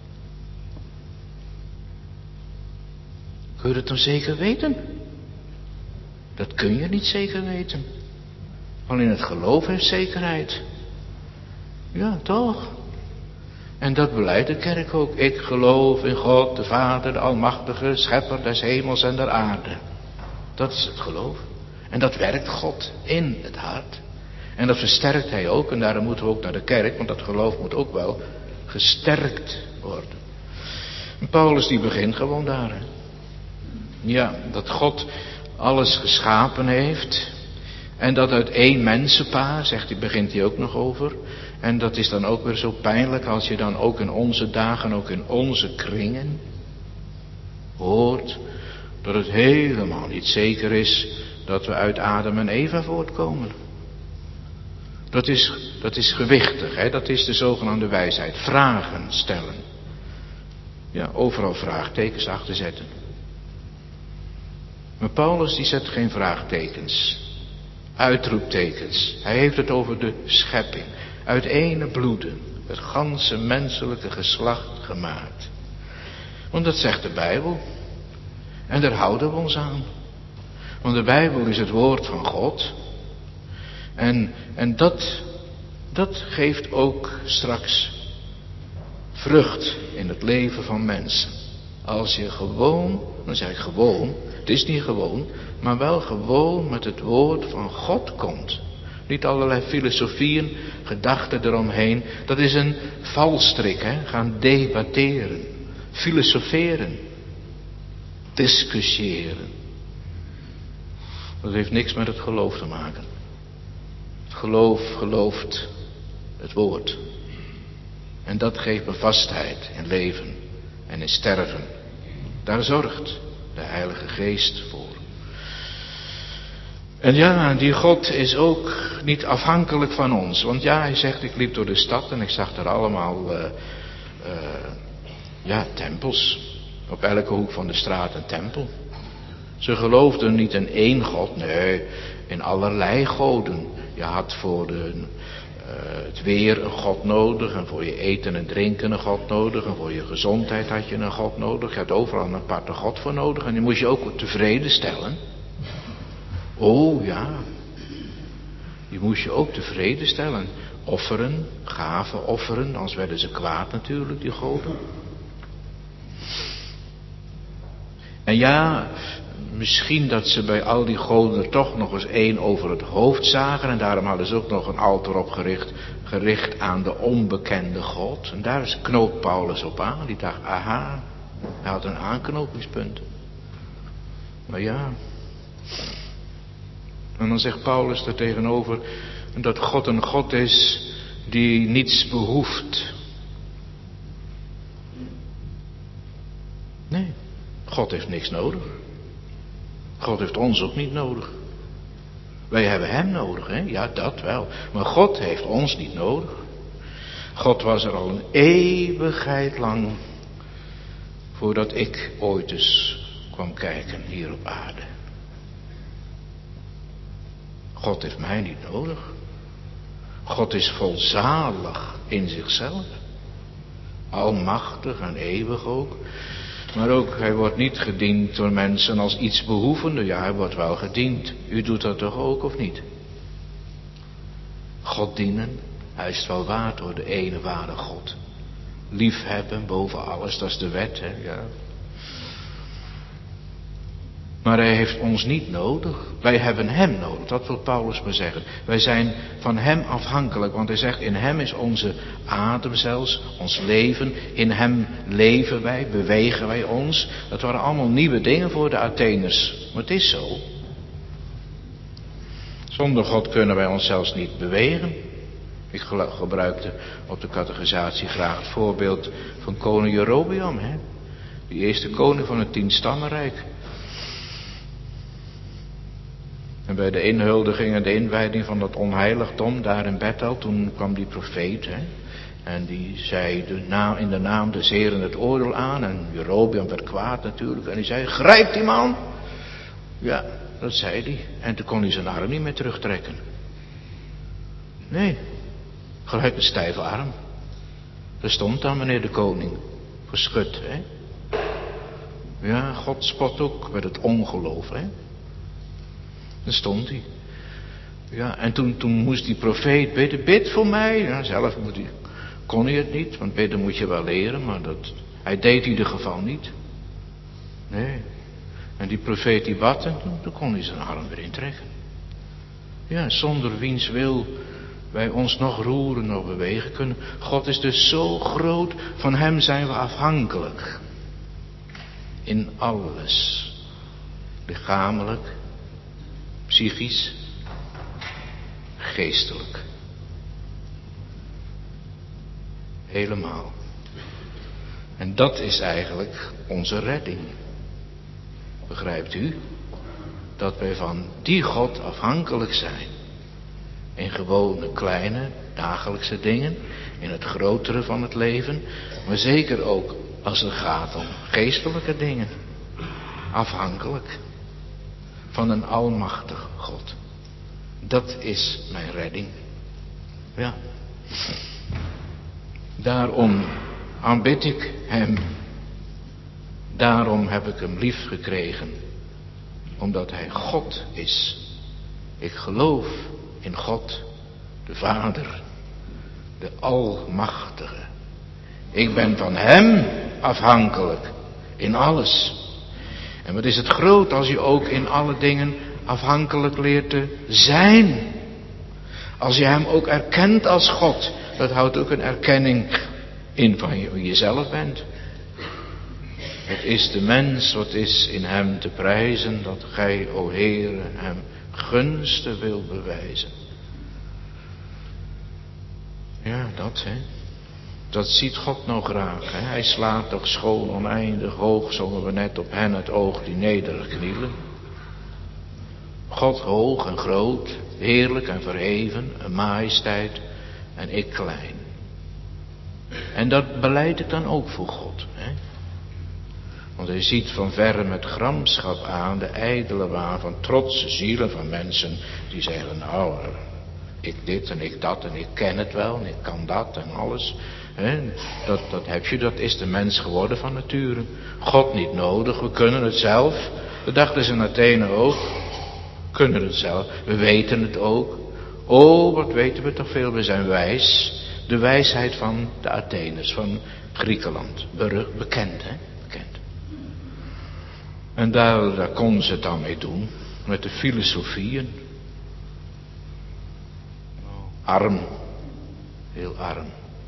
Kun je dat dan zeker weten? Dat kun je niet zeker weten. Alleen het geloof heeft zekerheid. Ja, toch? En dat beleidt de kerk ook. Ik geloof in God, de Vader, de Almachtige, Schepper des hemels en der aarde. Dat is het geloof. En dat werkt God in het hart. En dat versterkt Hij ook. En daarom moeten we ook naar de kerk, want dat geloof moet ook wel gesterkt worden. En Paulus die begint gewoon daar. Hè? Ja, dat God alles geschapen heeft. En dat uit één mensenpaar, zegt hij, begint hij ook nog over. En dat is dan ook weer zo pijnlijk als je dan ook in onze dagen, ook in onze kringen hoort dat het helemaal niet zeker is dat we uit Adam en Eva voortkomen. Dat is, dat is gewichtig, hè? Dat is de zogenaamde wijsheid. Vragen stellen. Ja, overal vraagtekens achter zetten. Maar Paulus die zet geen vraagtekens. Uitroeptekens. Hij heeft het over de schepping. Uit ene bloede. Het ganse menselijke geslacht gemaakt. Want dat zegt de Bijbel. En daar houden we ons aan. Want de Bijbel is het woord van God. En, en dat, dat geeft ook straks vrucht in het leven van mensen. Als je gewoon, dan zeg ik gewoon, het is niet gewoon, maar wel gewoon met het woord van God komt. Niet allerlei filosofieën, gedachten eromheen. Dat is een valstrik, hè? Gaan debatteren, filosoferen, discussiëren. Dat heeft niks met het geloof te maken. Het geloof gelooft het woord. En dat geeft me vastheid in leven en in sterven. Daar zorgt de Heilige Geest voor. En ja, die God is ook niet afhankelijk van ons. Want ja, hij zegt, ik liep door de stad en ik zag daar allemaal uh, uh, ja, tempels. Op elke hoek van de straat een tempel. Ze geloofden niet in één God, nee, in allerlei goden. Je had voor de, uh, het weer een God nodig en voor je eten en drinken een God nodig en voor je gezondheid had je een God nodig. Je had overal een aparte God voor nodig en die moest je ook tevreden stellen. Oh ja, die moest je ook tevreden stellen. Offeren, gaven offeren, anders werden ze kwaad natuurlijk, die goden. En ja, misschien dat ze bij al die goden er toch nog eens één over het hoofd zagen. En daarom hadden ze ook nog een altaar opgericht, gericht aan de onbekende God. En daar knoopt Paulus op aan. Die dacht, aha, hij had een aanknopingspunt. Maar ja. En dan zegt Paulus er tegenover dat God een God is die niets behoeft. Nee, God heeft niks nodig. God heeft ons ook niet nodig. Wij hebben hem nodig, hè? Ja, dat wel. Maar God heeft ons niet nodig. God was er al een eeuwigheid lang voordat ik ooit eens kwam kijken hier op aarde. God heeft mij niet nodig. God is volzalig in zichzelf. Almachtig en eeuwig ook. Maar ook, hij wordt niet gediend door mensen als iets behoevende. Ja, hij wordt wel gediend. U doet dat toch ook, of niet? God dienen, hij is het wel waard door de ene ware God. Liefhebben boven alles, dat is de wet, hè, ja. Maar hij heeft ons niet nodig. Wij hebben hem nodig, dat wil Paulus maar zeggen. Wij zijn van hem afhankelijk, want hij zegt, in hem is onze adem zelfs, ons leven. In hem leven wij, bewegen wij ons. Dat waren allemaal nieuwe dingen voor de Atheners. Maar het is zo. Zonder God kunnen wij ons zelfs niet bewegen. Ik gebruikte op de catechisatie graag het voorbeeld van koning Jerobeam. Hè? Die eerste koning van het tienstammenrijk. En bij de inhuldiging en de inwijding van dat onheiligdom daar in Bethel, toen kwam die profeet, hè, En die zei de naam, in de naam des Heren het oordeel aan. En Jerobeam werd kwaad natuurlijk. En die zei, grijp die man. Ja, dat zei hij. En toen kon hij zijn arm niet meer terugtrekken. Nee, gelijk een stijve arm. Daar stond dan meneer de koning. Geschud, hè. Ja, God spot ook met het ongeloof, hè. Daar stond hij. Ja, en toen, toen moest die profeet bidden, bid voor mij. Ja, zelf moet hij, kon hij het niet, want bidden moet je wel leren, maar dat, hij deed in ieder geval niet. Nee. En die profeet die bad en toen, toen kon hij zijn arm weer intrekken. Ja, zonder wiens wil wij ons nog roeren, nog bewegen kunnen. God is dus zo groot, van hem zijn we afhankelijk. In alles. Lichamelijk, psychisch, geestelijk. Helemaal. En dat is eigenlijk onze redding. Begrijpt u? Dat wij van die God afhankelijk zijn. In gewone kleine dagelijkse dingen. In het grotere van het leven. Maar zeker ook als het gaat om geestelijke dingen. Afhankelijk. Van een almachtige God. Dat is mijn redding. Ja. Daarom aanbid ik hem. Daarom heb ik hem lief gekregen. Omdat hij God is. Ik geloof in God, de Vader, de Almachtige. Ik ben van hem afhankelijk. In alles. En wat is het groot als je ook in alle dingen afhankelijk leert te zijn. Als je hem ook erkent als God. Dat houdt ook een erkenning in van je, wie je zelf bent. Het is de mens wat is in hem te prijzen, dat gij, o Heere, hem gunsten wil bewijzen. Ja, dat hè. Dat ziet God nou graag. Hè? Hij slaat toch schoon oneindig hoog, zongen we net, op hen het oog die nederig knielen. God hoog en groot, heerlijk en verheven, een majesteit en ik klein. En dat beleid ik dan ook voor God. Hè? Want hij ziet van verre met gramschap aan de ijdele waan van trotse zielen van mensen die zeggen, nou, ik dit en ik dat en ik ken het wel en ik kan dat en alles. He, dat, dat heb je, dat is de mens geworden van nature. God niet nodig, we kunnen het zelf. Dat dachten ze in Athene ook. We kunnen het zelf, we weten het ook. Oh, wat weten we toch veel, we zijn wijs. De wijsheid van de Atheners, van Griekenland. Berucht, bekend, hè? Bekend. En daar, daar konden ze het dan mee doen. Met de filosofieën. Arm. Heel arm.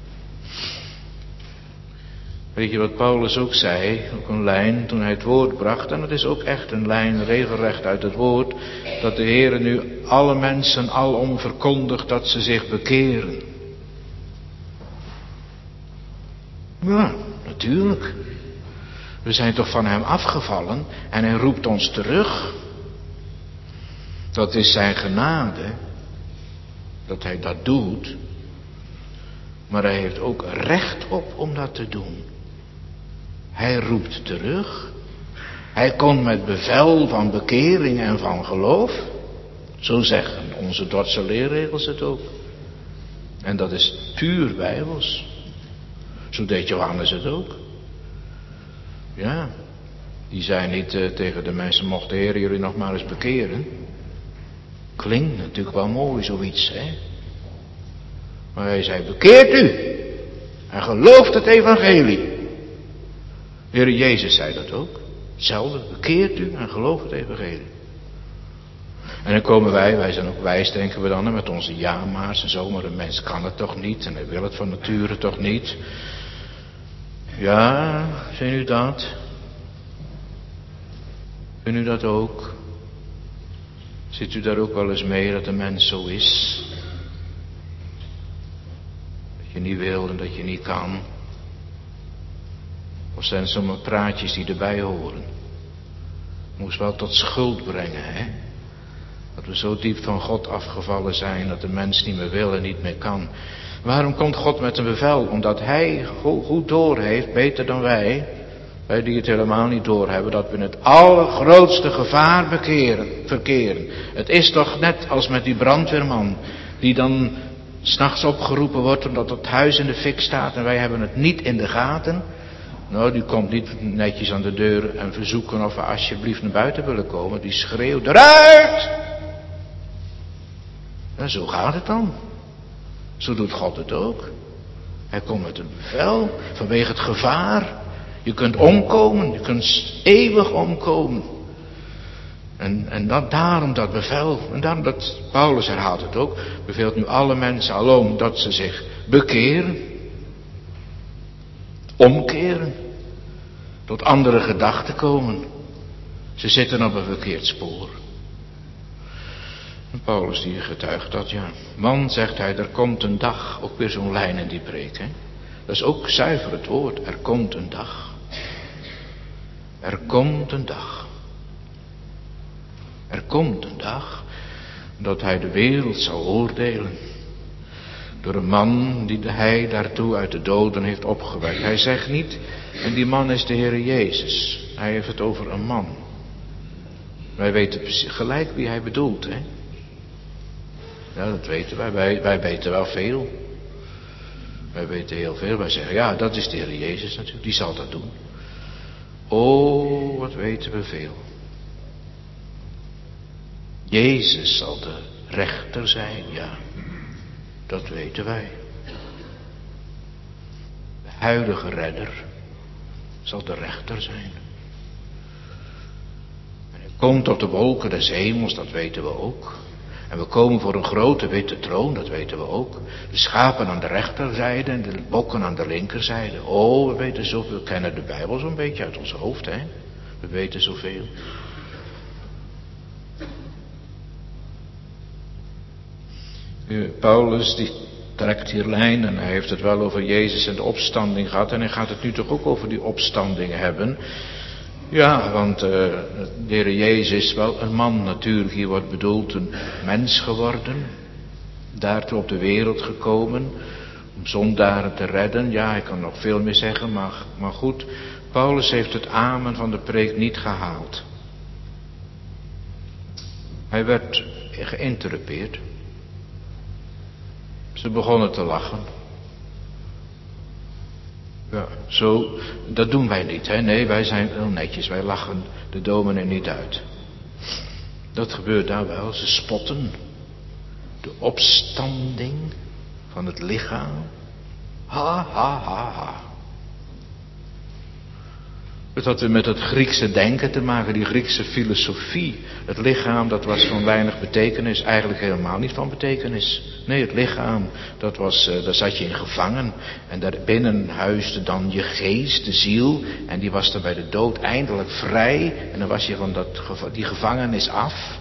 Weet je wat Paulus ook zei, ook een lijn toen hij het woord bracht, en het is ook echt een lijn regelrecht uit het woord, dat de Heere nu alle mensen alom verkondigt dat ze zich bekeren. Ja, natuurlijk. We zijn toch van hem afgevallen en hij roept ons terug. Dat is zijn genade, dat hij dat doet, maar hij heeft ook recht op om dat te doen. Hij roept terug. Hij komt met bevel van bekering en van geloof. Zo zeggen onze Dordtse leerregels het ook. En dat is puur bijbels. Zo deed Johannes het ook. Ja, die zei niet uh, tegen de mensen, mocht de Heer jullie nog maar eens bekeren. Klinkt natuurlijk wel mooi zoiets, hè. Maar hij zei, bekeert u. En gelooft het evangelie. De Heer Jezus zei dat ook. Hetzelfde, bekeert u en gelooft het evangelie. En dan komen wij, wij zijn ook wijs, denken we dan, met onze ja-maars en zo, maar een mens kan het toch niet en hij wil het van nature toch niet. Ja, vindt u dat? Vindt u dat ook? Zit u daar ook wel eens mee dat de mens zo is? Dat je niet wil en dat je niet kan. Of zijn het zomaar praatjes die erbij horen? Moest wel tot schuld brengen, hè? Dat we zo diep van God afgevallen zijn dat de mens niet meer wil en niet meer kan. Waarom komt God met een bevel? Omdat hij goed doorheeft, beter dan wij, wij die het helemaal niet doorhebben, dat we in het allergrootste gevaar bekeren, verkeren. Het is toch net als met die brandweerman, die dan 's nachts opgeroepen wordt omdat het huis in de fik staat en wij hebben het niet in de gaten. Nou, die komt niet netjes aan de deur en verzoeken of we alsjeblieft naar buiten willen komen. Die schreeuwt eruit! En zo gaat het dan. Zo doet God het ook. Hij komt met een bevel vanwege het gevaar. Je kunt omkomen, je kunt eeuwig omkomen. En, en dat, daarom dat bevel, en daarom dat Paulus herhaalt het ook, beveelt nu alle mensen alom dat ze zich bekeren, omkeren, tot andere gedachten komen. Ze zitten op een verkeerd spoor. En Paulus die getuigt dat, ja. Man, zegt hij, er komt een dag, ook weer zo'n lijn in die preek, hè. Dat is ook zuiver het woord, er komt een dag. Er komt een dag. Er komt een dag dat hij de wereld zal oordelen. Door een man die hij daartoe uit de doden heeft opgewekt. Hij zegt niet, en die man is de Heer Jezus. Hij heeft het over een man. Wij weten gelijk wie hij bedoelt, hè. Ja, dat weten wij. wij. Wij weten wel veel. Wij weten heel veel. Wij zeggen, ja, dat is de Heer Jezus natuurlijk. Die zal dat doen. Oh, wat weten we veel. Jezus zal de rechter zijn, ja. Dat weten wij. De huidige redder zal de rechter zijn. En hij komt op de wolken des hemels, dat weten we ook. En we komen voor een grote witte troon, dat weten we ook. De schapen aan de rechterzijde en de bokken aan de linkerzijde. Oh, we weten zoveel. We kennen de Bijbel zo'n beetje uit ons hoofd, hè. We weten zoveel. Paulus die trekt hier lijn en hij heeft het wel over Jezus en de opstanding gehad. En hij gaat het nu toch ook over die opstanding hebben. Ja, want uh, de Heer Jezus is wel een man natuurlijk. Hier wordt bedoeld een mens geworden. Daartoe op de wereld gekomen. Om zondaren te redden. Ja, ik kan nog veel meer zeggen. Maar, maar goed, Paulus heeft het amen van de preek niet gehaald. Hij werd geïnterrupeerd. Ze begonnen te lachen. Ja, zo, dat doen wij niet, hè? Nee, wij zijn heel netjes. Wij lachen de dominee niet uit. Dat gebeurt daar wel. Ze spotten. De opstanding van het lichaam. Ha, ha, ha, ha. Het had weer met het Griekse denken te maken, die Griekse filosofie. Het lichaam, dat was van weinig betekenis, eigenlijk helemaal niet van betekenis. Nee, het lichaam, dat was, uh, daar zat je in gevangen. En daarbinnen huisde dan je geest, de ziel. En die was dan bij de dood eindelijk vrij. En dan was je van dat, die gevangenis af.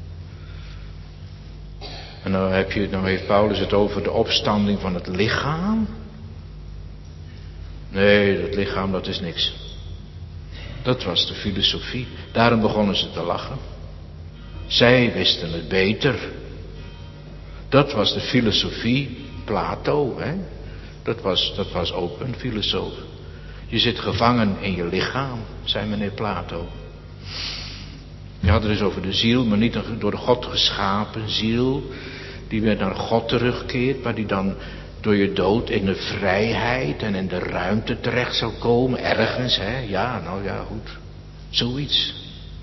En dan, heb je, dan heeft Paulus het over de opstanding van het lichaam. Nee, dat lichaam, dat is niks. Dat was de filosofie. Daarom begonnen ze te lachen. Zij wisten het beter. Dat was de filosofie Plato, hè? Dat was, dat was ook een filosoof. Je zit gevangen in je lichaam, zei meneer Plato. Je had het dus over de ziel, maar niet een door God geschapen ziel. Die weer naar God terugkeert, maar die dan door je dood in de vrijheid en in de ruimte terecht zou komen. Ergens, hè? Ja, nou ja, goed. Zoiets.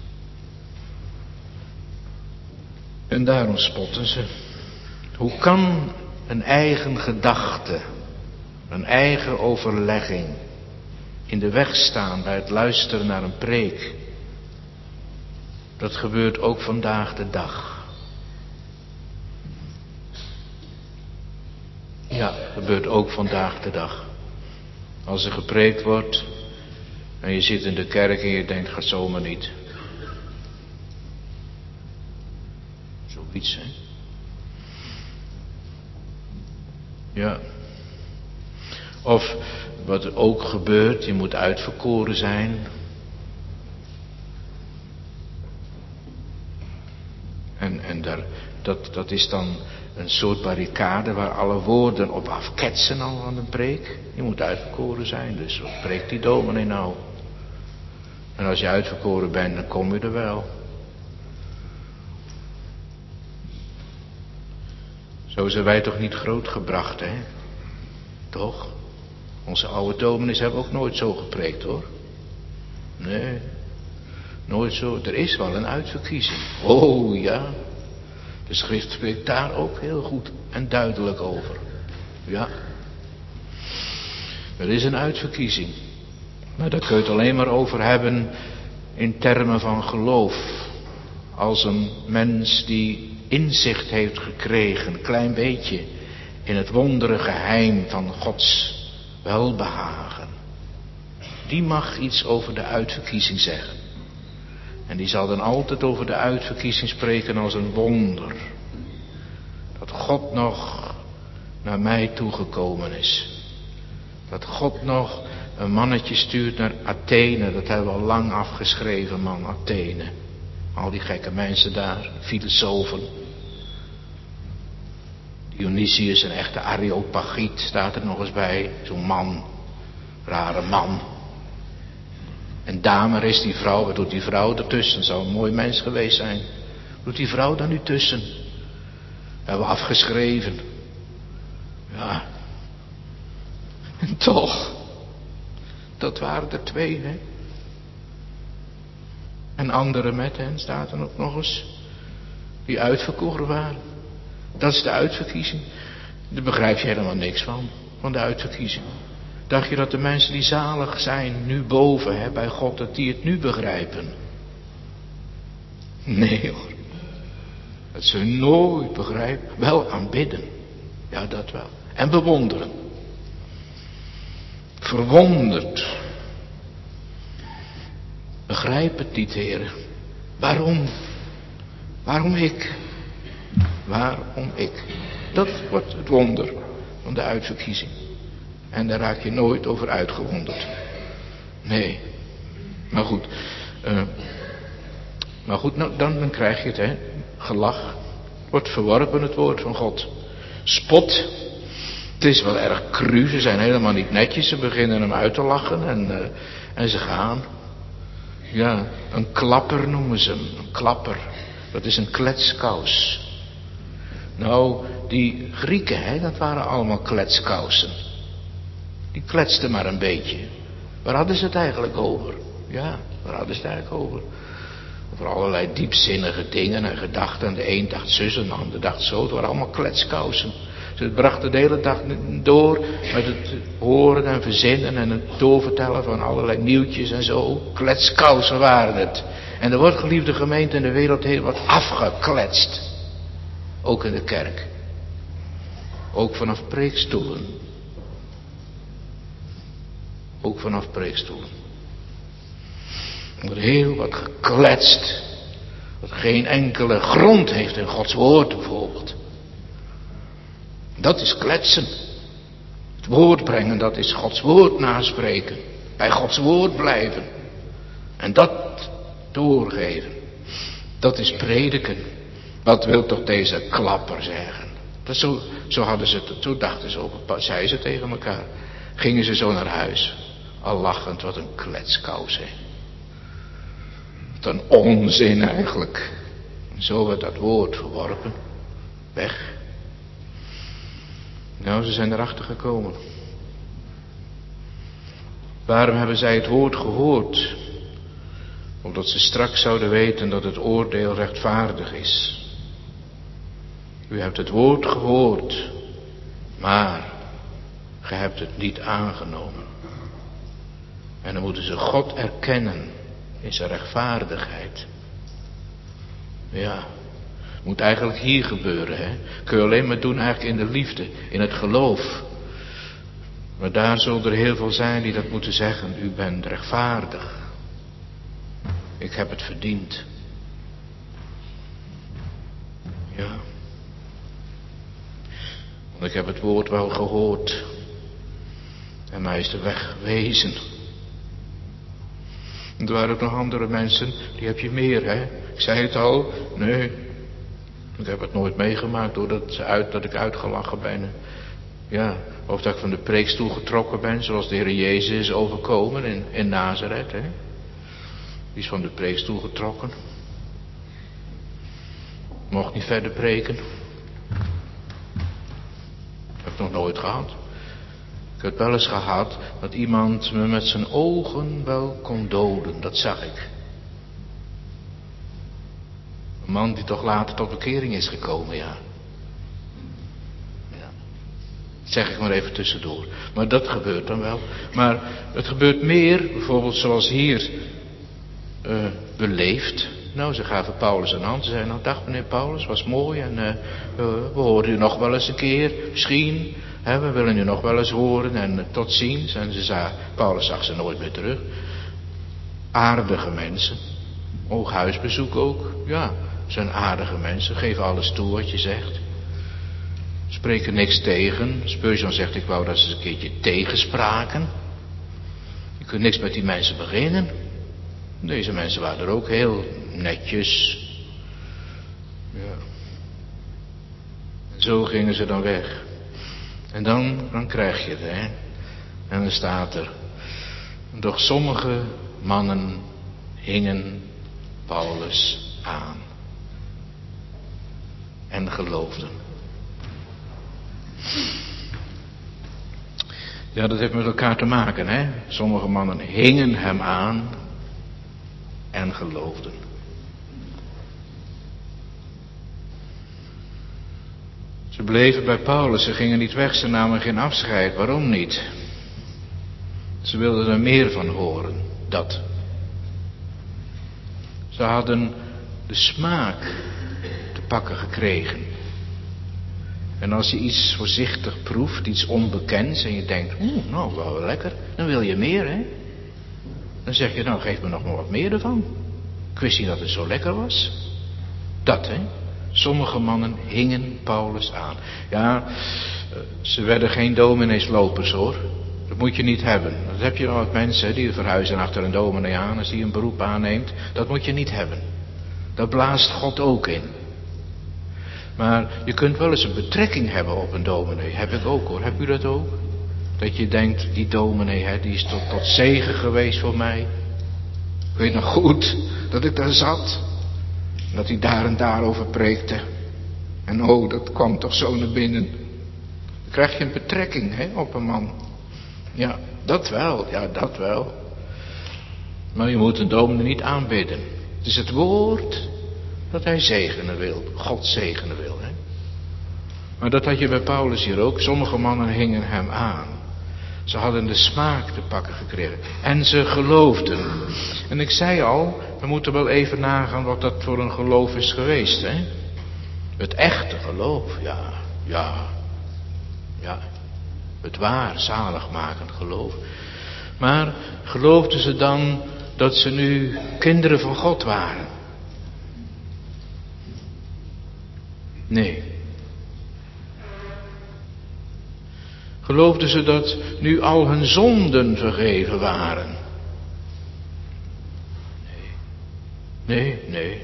En daarom spotten ze. Hoe kan een eigen gedachte, een eigen overlegging in de weg staan bij het luisteren naar een preek? Dat gebeurt ook vandaag de dag. Ja, gebeurt ook vandaag de dag. Als er gepreekt wordt en je zit in de kerk en je denkt, gaat zomaar niet. Zoiets, hè? Ja. Of wat er ook gebeurt, je moet uitverkoren zijn. En, en daar, dat, dat is dan Een soort barricade waar alle woorden op afketsen al aan een preek. Je moet uitverkoren zijn, dus wat preekt die dominee nou? En als je uitverkoren bent, dan kom je er wel. Zo zijn wij toch niet grootgebracht, hè? Toch? Onze oude dominees hebben ook nooit zo gepreekt, hoor. Nee, nooit zo. Er is wel een uitverkiezing. Oh ja. De schrift spreekt daar ook heel goed en duidelijk over. Ja. Er is een uitverkiezing. Maar daar kun je het alleen maar over hebben in termen van geloof. Als een mens die inzicht heeft gekregen, een klein beetje, in het wondere geheim van Gods welbehagen. Die mag iets over de uitverkiezing zeggen. En die zal dan altijd over de uitverkiezing spreken als een wonder. Dat God nog naar mij toegekomen is. Dat God nog een mannetje stuurt naar Athene. Dat hebben we al lang afgeschreven, man, Athene. Al die gekke mensen daar, filosofen. Dionysius, een echte Areopagiet, staat er nog eens bij. Zo'n man, rare man. En Damaris, die vrouw, wat doet die vrouw ertussen? Zou een mooi mens geweest zijn. Wat doet die vrouw daar nu tussen? Hebben we afgeschreven. Ja. En toch. Dat waren er twee, hè. En anderen met hen, staat er ook nog eens. Die uitverkoren waren. Dat is de uitverkiezing. Daar begrijp je helemaal niks van. Van de uitverkiezing. Dacht je dat de mensen die zalig zijn, nu boven, hè, bij God, dat die het nu begrijpen? Nee hoor. Dat ze nooit begrijpen. Wel aanbidden. Ja, dat wel. En bewonderen. Verwonderd. Begrijp het niet, heren. Waarom? Waarom ik? Waarom ik? Dat wordt het wonder van de uitverkiezing. En daar raak je nooit over uitgewonderd. Nee. Maar goed. Uh, maar goed, nou, dan, dan krijg je het, hè. Gelach. Wordt verworpen het woord van God. Spot. Het is wel erg cru. Ze zijn helemaal niet netjes. Ze beginnen hem uit te lachen. En, uh, en ze gaan. Ja, een klapper noemen ze hem. Een klapper. Dat is een kletskous. Nou, die Grieken, hè, dat waren allemaal kletskousen. Die kletsten maar een beetje. Waar hadden ze het eigenlijk over? Ja, waar hadden ze het eigenlijk over? Over allerlei diepzinnige dingen en gedachten. En de een dacht zus en de ander dacht zo. Het waren allemaal kletskousen. Ze brachten de hele dag door met het horen en verzinnen en het doorvertellen van allerlei nieuwtjes en zo. Kletskousen waren het. En er wordt, geliefde gemeente, in de wereld heel wat afgekletst. Ook in de kerk. Ook vanaf preekstoelen. Ook vanaf preekstoelen. Er wordt heel wat gekletst. Wat geen enkele grond heeft in Gods woord bijvoorbeeld. Dat is kletsen. Het woord brengen, dat is Gods woord naspreken. Bij Gods woord blijven. En dat doorgeven. Dat is prediken. Wat wil toch deze klapper zeggen? Dat zo, zo hadden ze het, zo dachten ze ook, zeiden ze tegen elkaar. Gingen ze zo naar huis. Al lachend, wat een kletskous, hè. Wat een onzin eigenlijk. En zo werd dat woord verworpen. Weg. Nou, ze zijn erachter gekomen. Waarom hebben zij het woord gehoord? Omdat ze straks zouden weten dat het oordeel rechtvaardig is. U hebt het woord gehoord, maar ge hebt het niet aangenomen. En dan moeten ze God erkennen in zijn rechtvaardigheid. Ja, moet eigenlijk hier gebeuren, hè. Kun je alleen maar doen eigenlijk in de liefde, in het geloof. Maar daar zullen er heel veel zijn die dat moeten zeggen. U bent rechtvaardig. Ik heb het verdiend. Ja. Want ik heb het woord wel gehoord. En mij is de weg gewezen. En er waren ook nog andere mensen. Die heb je meer, hè. Ik zei het al. Nee. Ik heb het nooit meegemaakt hoor, dat, ze uit, dat ik uitgelachen ben. Ja, of dat ik van de preekstoel getrokken ben, zoals de Heer Jezus is overkomen in, in Nazareth. Hè? Die is van de preekstoel getrokken. Mocht niet verder preken. Heb ik nog nooit gehad. Ik heb wel eens gehad dat iemand me met zijn ogen wel kon doden. Dat zag ik. Een man die toch later tot bekering is gekomen, ja. Ja. Dat zeg ik maar even tussendoor. Maar dat gebeurt dan wel. Maar het gebeurt meer, bijvoorbeeld zoals hier uh, beleefd. Nou, ze gaven Paulus een hand. Ze zeiden, nou, dag meneer Paulus, was mooi. En uh, uh, we horen u nog wel eens een keer, misschien. Hè, we willen u nog wel eens horen. En uh, tot ziens. En ze zei, Paulus zag ze nooit meer terug. Aardige mensen. Ook huisbezoek ook. Ja, zijn aardige mensen. Geven alles toe wat je zegt. Spreken niks tegen. Spurgeon zegt, ik wou dat ze een keertje tegenspraken. Je kunt niks met die mensen beginnen. Deze mensen waren er ook heel netjes. Ja. En zo gingen ze dan weg. En dan, dan krijg je het, hè. En dan staat er. Doch sommige mannen hingen Paulus aan. En geloofden. Ja, dat heeft met elkaar te maken, hè. Sommige mannen hingen hem aan. En geloofden. Ze bleven bij Paulus, ze gingen niet weg, ze namen geen afscheid. Waarom niet? Ze wilden er meer van horen, dat. Ze hadden de smaak te pakken gekregen. En als je iets voorzichtig proeft, iets onbekends, en je denkt, oeh, nou, wel lekker, dan wil je meer, hè? Dan zeg je, nou, geef me nog maar wat meer ervan. Ik wist niet dat het zo lekker was. Dat, hè. Sommige mannen hingen Paulus aan. Ja, ze werden geen domineeslopers, hoor. Dat moet je niet hebben. Dat heb je nou met mensen die verhuizen achter een dominee aan als die een beroep aanneemt. Dat moet je niet hebben. Dat blaast God ook in. Maar je kunt wel eens een betrekking hebben op een dominee. Heb ik ook, hoor. Heb u dat ook? Dat je denkt, die dominee, hè, die is tot, tot zegen geweest voor mij. Ik weet nog goed dat ik daar zat. Dat hij daar en daarover preekte. En oh, dat kwam toch zo naar binnen. Dan krijg je een betrekking, hè, op een man. Ja, dat wel, ja, dat wel. Maar je moet een dominee niet aanbidden. Het is het woord dat hij zegenen wil. God zegenen wil, hè. Maar dat had je bij Paulus hier ook. Sommige mannen hingen hem aan. Ze hadden de smaak te pakken gekregen. En ze geloofden. En ik zei al, we moeten wel even nagaan wat dat voor een geloof is geweest, hè. Het echte geloof, ja, ja, ja. Het waar, zaligmakend geloof. Maar geloofden ze dan dat ze nu kinderen van God waren? Nee. Geloofden ze dat nu al hun zonden vergeven waren? Nee. Nee, nee.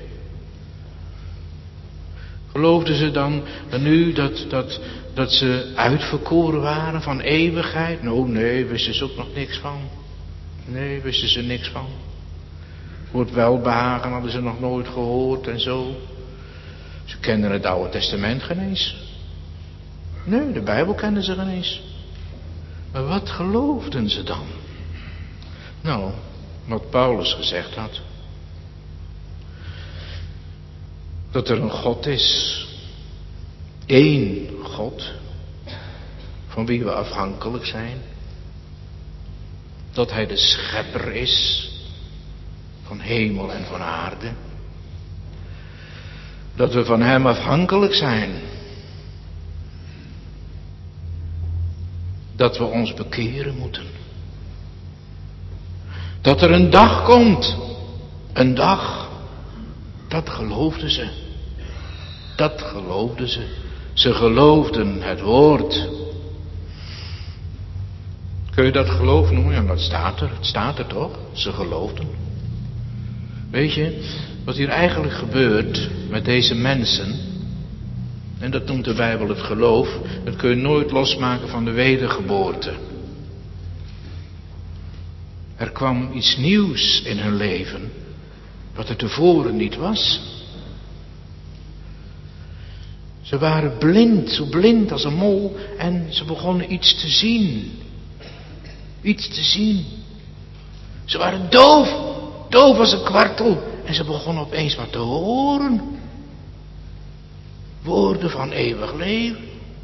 Geloofden ze dan nu dat, dat, dat ze uitverkoren waren van eeuwigheid? Nou, nee, wisten ze ook nog niks van. Nee, wisten ze niks van. Voor het welbehagen hadden ze nog nooit gehoord en zo. Ze kenden het Oude Testament geen eens. Nee, de Bijbel kenden ze geen eens. Maar wat geloofden ze dan? Nou, wat Paulus gezegd had. Dat er een God is. Eén God. Van wie we afhankelijk zijn. Dat hij de schepper is. Van hemel en van aarde. Dat we van hem afhankelijk zijn. Dat we ons bekeren moeten. Dat er een dag komt. Een dag. Dat geloofden ze. Dat geloofden ze. Ze geloofden het woord. Kun je dat geloof noemen? Ja, dat staat er. Het staat er toch? Ze geloofden. Weet je, wat hier eigenlijk gebeurt met deze mensen. En dat noemt de Bijbel het geloof. Dat kun je nooit losmaken van de wedergeboorte. Er kwam iets nieuws in hun leven, wat er tevoren niet was. Ze waren blind, zo blind als een mol, en ze begonnen iets te zien. Iets te zien. Ze waren doof, doof als een kwartel, en ze begonnen opeens wat te horen. Woorden van eeuwig leven.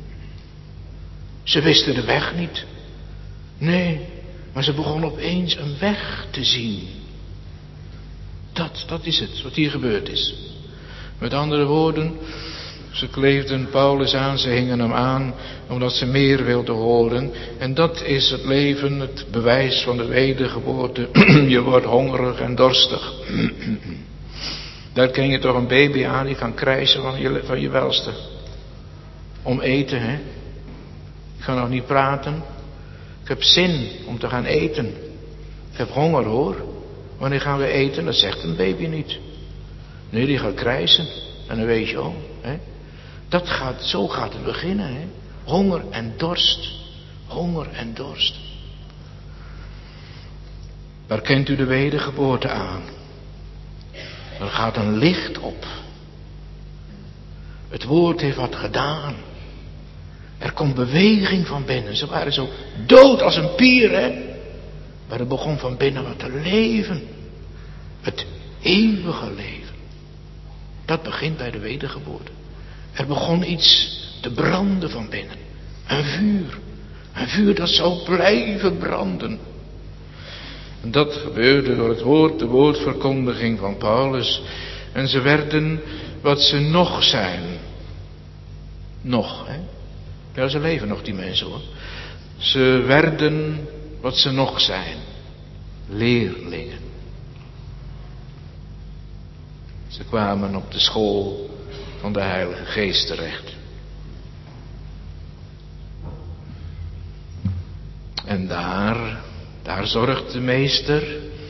Ze wisten de weg niet. Nee, maar ze begonnen opeens een weg te zien. Dat, dat is het, wat hier gebeurd is. Met andere woorden, ze kleefden Paulus aan, ze hingen hem aan, omdat ze meer wilden horen. En dat is het leven, het bewijs van de wedergeboorte. Je wordt hongerig en dorstig. Daar ken je toch een baby aan, die kan krijsen van je, van je welste. Om eten, hè. Ik ga nog niet praten. Ik heb zin om te gaan eten. Ik heb honger, hoor. Wanneer gaan we eten? Dat zegt een baby niet. Nee, die gaat krijsen. En dan weet je al, hè. Dat gaat, zo gaat het beginnen, hè. Honger en dorst. Honger en dorst. Daar kent u de wedergeboorte aan. Er gaat een licht op. Het woord heeft wat gedaan. Er komt beweging van binnen. Ze waren zo dood als een pier, hè. Maar er begon van binnen wat te leven. Het eeuwige leven. Dat begint bij de wedergeboorte. Er begon iets te branden van binnen. Een vuur. Een vuur dat zou blijven branden. En dat gebeurde door het woord, de woordverkondiging van Paulus. En ze werden wat ze nog zijn. Nog, hè. Ja, ze leven nog, die mensen, hoor. Ze werden wat ze nog zijn. Leerlingen. Ze kwamen op de school van de Heilige Geest terecht. En daar, daar zorgt de meester,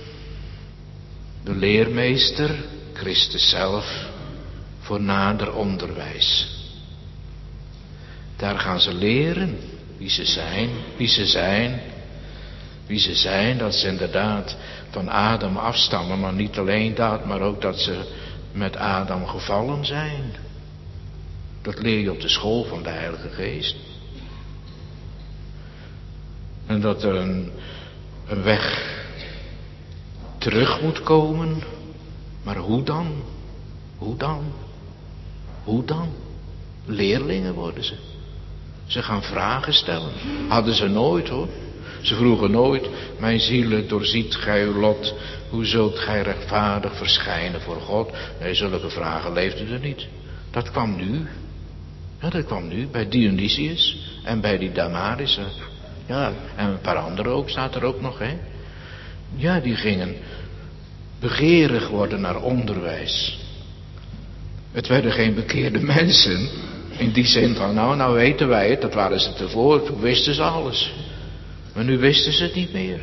de leermeester, Christus zelf, voor nader onderwijs. Daar gaan ze leren wie ze zijn, wie ze zijn, wie ze zijn, dat ze inderdaad van Adam afstammen, maar niet alleen dat, maar ook dat ze met Adam gevallen zijn. Dat leer je op de school van de Heilige Geest. En dat er een, een weg terug moet komen, maar hoe dan? Hoe dan? Hoe dan? Leerlingen worden ze. Ze gaan vragen stellen. Hadden ze nooit, hoor. Ze vroegen nooit: mijn zielen, doorziet gij uw lot, hoe zult gij rechtvaardig verschijnen voor God? Nee, zulke vragen leefden er niet. Dat kwam nu. Ja, dat kwam nu bij Dionysius en bij die Damarissen. Ja, en een paar anderen ook, staat er ook nog, hè. Ja, die gingen begeerig worden naar onderwijs. Het werden geen bekeerde mensen. In die zin van, nou, nou weten wij het, dat waren ze tevoren, toen wisten ze alles. Maar nu wisten ze het niet meer.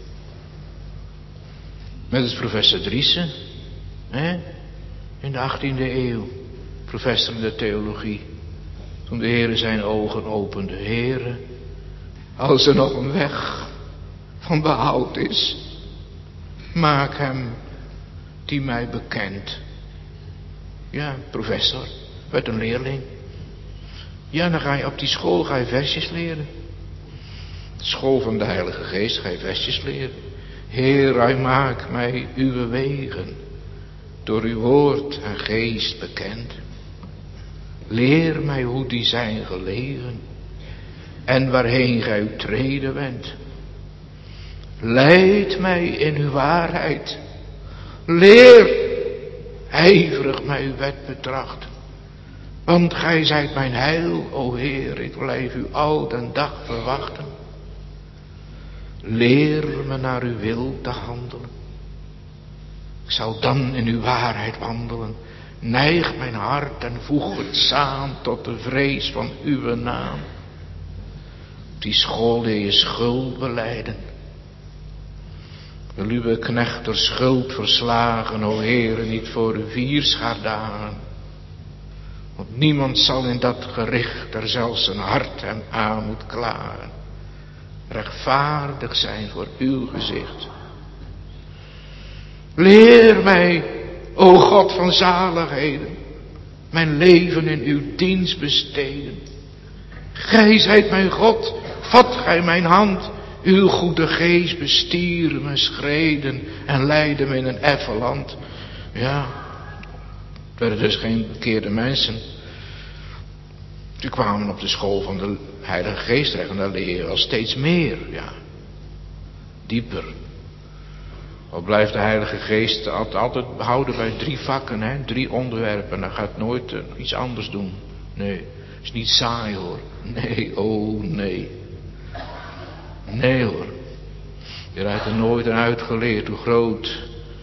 Met het professor Driessen, hè, in de achttiende eeuw, professor in de theologie. Toen de Heere zijn ogen opende, Heere, als er nog een weg van behoud is, maak hem die mij bekend. Ja, professor, werd een leerling. Ja, dan ga je op die school, ga je versjes leren. De school van de Heilige Geest, ga je versjes leren. Heer, hij maak mij uw wegen, door uw woord en geest bekend. Leer mij hoe die zijn gelegen, en waarheen gij uw treden wendt. Leid mij in uw waarheid. Leer ijverig mij uw wet betrachten. Want gij zijt mijn heil, o Heer, ik blijf u al den dag verwachten. Leer me naar uw wil te handelen. Ik zal dan in uw waarheid wandelen. Neig mijn hart en voeg het saam tot de vrees van uw naam. Op die school leer je schuld belijden. Wil uw knecht door schuld verslagen, o Heere, niet voor uw vierschaar dagen. Want niemand zal in dat gericht er zelfs zijn hart hem aan moet klagen. Rechtvaardig zijn voor uw gezicht. Leer mij, o God van zaligheden, mijn leven in uw dienst besteden. Gij zijt mijn God, vat gij mijn hand. Uw goede geest bestier mijn schreden en leidde me in een effen land. Ja, het werden dus geen bekeerde mensen. Ze kwamen op de school van de Heilige Geest en daar leer je al steeds meer, ja. Dieper. Al blijft de Heilige Geest altijd houden bij drie vakken, hè? Drie onderwerpen. Dan gaat nooit uh, iets anders doen. Nee, het is niet saai hoor. Nee, oh nee. Nee hoor. Je rijdt er nooit aan uitgeleerd hoe groot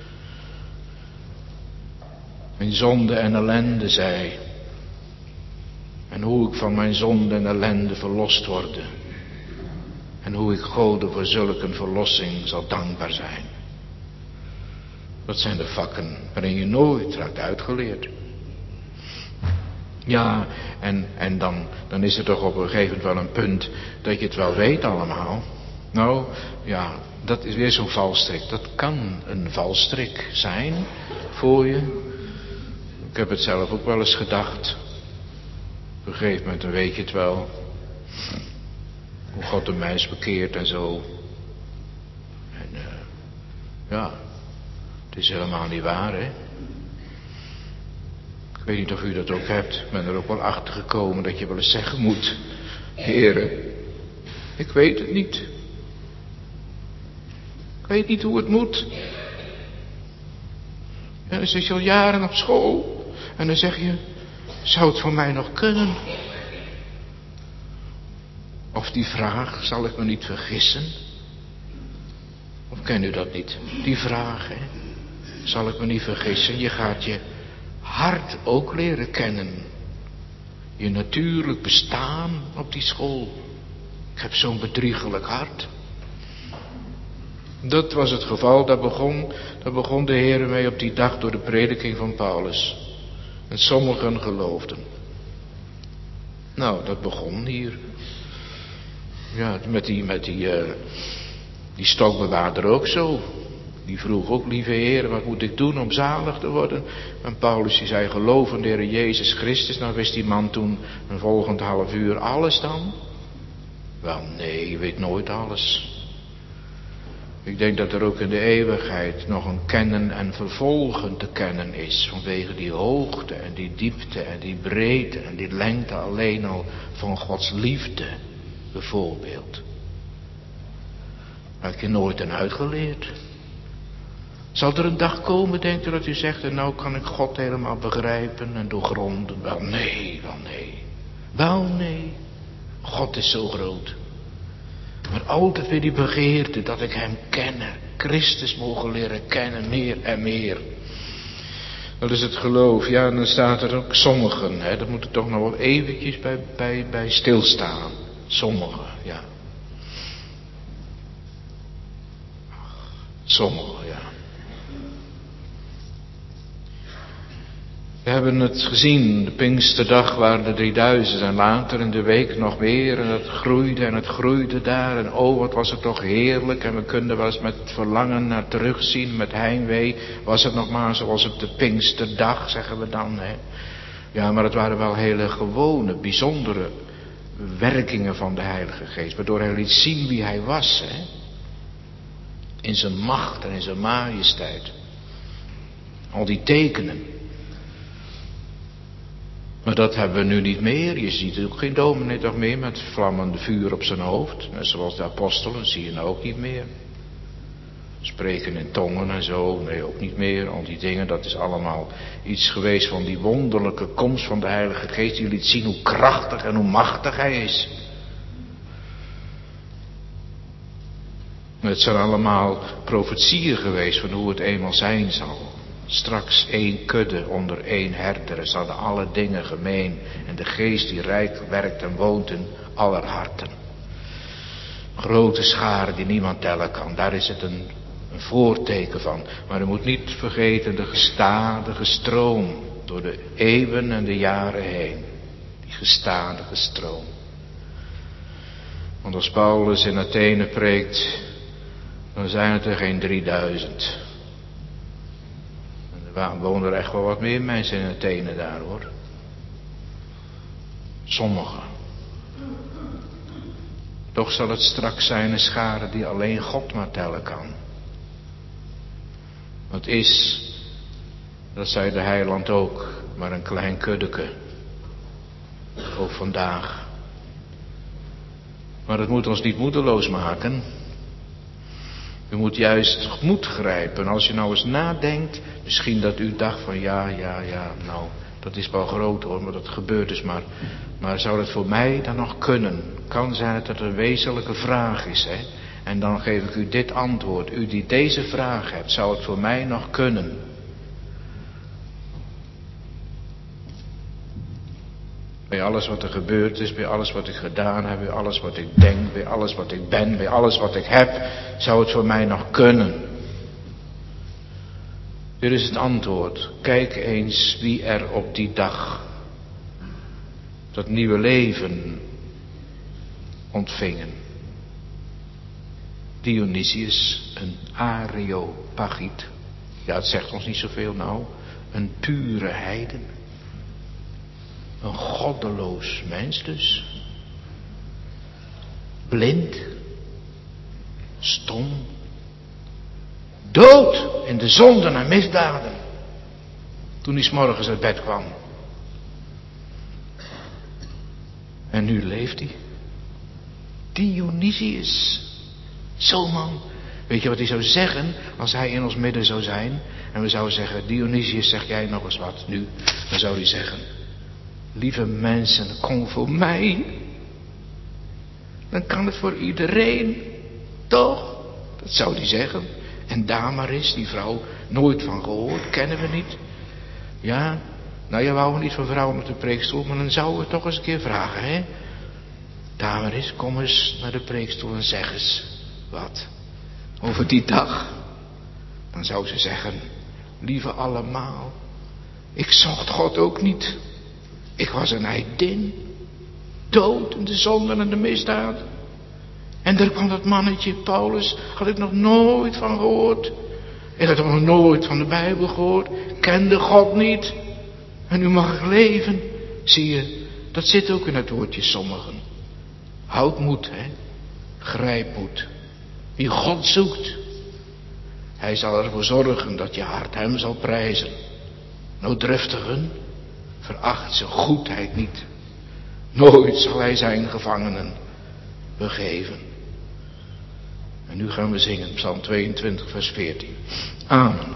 mijn zonde en ellende zij. En hoe ik van mijn zonde en ellende verlost worden. En hoe ik Gode voor zulke een verlossing zal dankbaar zijn. Dat zijn de vakken waarin je nooit raakt uitgeleerd. Ja, en, en dan, dan is er toch op een gegeven moment wel een punt dat je het wel weet allemaal. Nou, ja, dat is weer zo'n valstrik. Dat kan een valstrik zijn voor je. Ik heb het zelf ook wel eens gedacht. Op een gegeven moment dan weet je het wel. Hoe God een mens bekeert en zo. En uh, ja, het is helemaal niet waar, hè. Ik weet niet of u dat ook hebt. Ik ben er ook wel achter gekomen dat je wel eens zeggen moet. Heere, ik weet het niet. Ik weet niet hoe het moet. En dan zit je al jaren op school. En dan zeg je, zou het voor mij nog kunnen? Of die vraag, zal ik me niet vergissen? Of ken u dat niet? Die vraag, hè? Zal ik me niet vergissen? Je gaat je hart ook leren kennen. Je natuurlijk bestaan op die school. Ik heb zo'n bedriegelijk hart. Dat was het geval, daar begon, daar begon de Heer mee op die dag door de prediking van Paulus. En sommigen geloofden. Nou, dat begon hier. Ja, met die, met die, uh, die stokbewaarder ook zo. Die vroeg ook, lieve Heer, wat moet ik doen om zalig te worden? En Paulus die zei, geloof in de Heer Jezus Christus. Nou wist die man toen een volgend half uur alles dan? Wel nee, je weet nooit alles. Ik denk dat er ook in de eeuwigheid nog een kennen en vervolgen te kennen is. Vanwege die hoogte en die diepte en die breedte en die lengte alleen al van Gods liefde. Bijvoorbeeld. Daar heb je nooit aan uitgeleerd. Zal er een dag komen, denkt u, dat u zegt, en nou kan ik God helemaal begrijpen en doorgronden? Wel nee, wel nee. Wel nee. God is zo groot. Maar altijd weer die begeerte dat ik hem kennen. Christus mogen leren kennen, meer en meer. Dat is het geloof. Ja, en dan staat er ook sommigen. Hè, dat moet er toch nog wel eventjes bij, bij, bij stilstaan. Sommigen, ja. Sommigen, ja. We hebben het gezien, de Pinksterdag waren de drieduizend en later in de week nog meer. En het groeide en het groeide daar. En oh, wat was het toch heerlijk. En we konden wel eens met verlangen naar terugzien, met heimwee. Was het nog maar zoals op de Pinksterdag, zeggen we dan. Hè? Ja, maar het waren wel hele gewone, bijzondere werkingen van de Heilige Geest. Waardoor hij liet zien wie hij was. Hè? In zijn macht en in zijn majesteit. Al die tekenen. Maar dat hebben we nu niet meer. Je ziet ook geen dominee toch meer met vlammende vuur op zijn hoofd. Net zoals de apostelen, zie je nou ook niet meer. Spreken in tongen en zo, nee ook niet meer. Al die dingen, dat is allemaal iets geweest van die wonderlijke komst van de Heilige Geest. Die liet zien hoe krachtig en hoe machtig hij is. Het zijn allemaal profetieën geweest van hoe het eenmaal zijn zal. Straks één kudde onder één herder. Er zouden alle dingen gemeen. En de geest die rijk werkt en woont in aller harten. Grote scharen die niemand tellen kan. Daar is het een, een voorteken van. Maar u moet niet vergeten de gestadige stroom. door de eeuwen en de jaren heen. Die gestadige stroom. Want als Paulus in Athene preekt, dan zijn het er geen drieduizend. En er wonen er echt wel wat meer mensen in Athene daar hoor. Sommigen. Toch zal het straks zijn een schare die alleen God maar tellen kan. Het is, dat zei de heiland ook, maar een klein kuddeke. Ook vandaag. Maar het moet ons niet moedeloos maken. U moet juist moed grijpen. Als je nou eens nadenkt, misschien dat u dacht van ja, ja, ja, nou, dat is wel groot hoor, maar dat gebeurt dus maar. Maar zou dat voor mij dan nog kunnen? Kan zijn dat het een wezenlijke vraag is, hè? En dan geef ik u dit antwoord. U die deze vraag hebt, zou het voor mij nog kunnen? Bij alles wat er gebeurd is, bij alles wat ik gedaan heb, bij alles wat ik denk, bij alles wat ik ben, bij alles wat ik heb, zou het voor mij nog kunnen? Dit is het antwoord. Kijk eens wie er op die dag dat nieuwe leven ontvingen. Dionysius, een Areopagiet. Ja, het zegt ons niet zoveel nou. Een pure heiden. Een goddeloos mens dus. Blind. Stom. Dood in de zonden en misdaden. Toen hij 's morgens uit bed kwam. En nu leeft hij. Dionysius. Zo man. Weet je wat hij zou zeggen als hij in ons midden zou zijn? En we zouden zeggen, Dionysius, zeg jij nog eens wat nu? Dan zou hij zeggen, lieve mensen, kom voor mij. Dan kan het voor iedereen. Toch? Dat zou hij zeggen. En Damaris, die vrouw, nooit van gehoord, kennen we niet. Ja, nou je wou niet van vrouwen op de preekstoel, maar dan zouden we toch eens een keer vragen, hè? Damaris, kom eens naar de preekstoel en zeg eens wat over die dag. Dan zou ze zeggen, lieve allemaal, ik zocht God ook niet. Ik was een heidin, dood in de zonden en de misdaad. En daar kwam dat mannetje, Paulus, had ik nog nooit van gehoord. Ik had nog nooit van de Bijbel gehoord, kende God niet. En nu mag ik leven. Zie je, dat zit ook in het woordje sommigen. Houd moed, hè. Grijp moed. Wie God zoekt, hij zal ervoor zorgen dat je hart hem zal prijzen. Nooddruftigen, veracht zijn goedheid niet. Nooit zal hij zijn gevangenen begeven. En nu gaan we zingen, Psalm tweeëntwintig, vers veertien. Amen.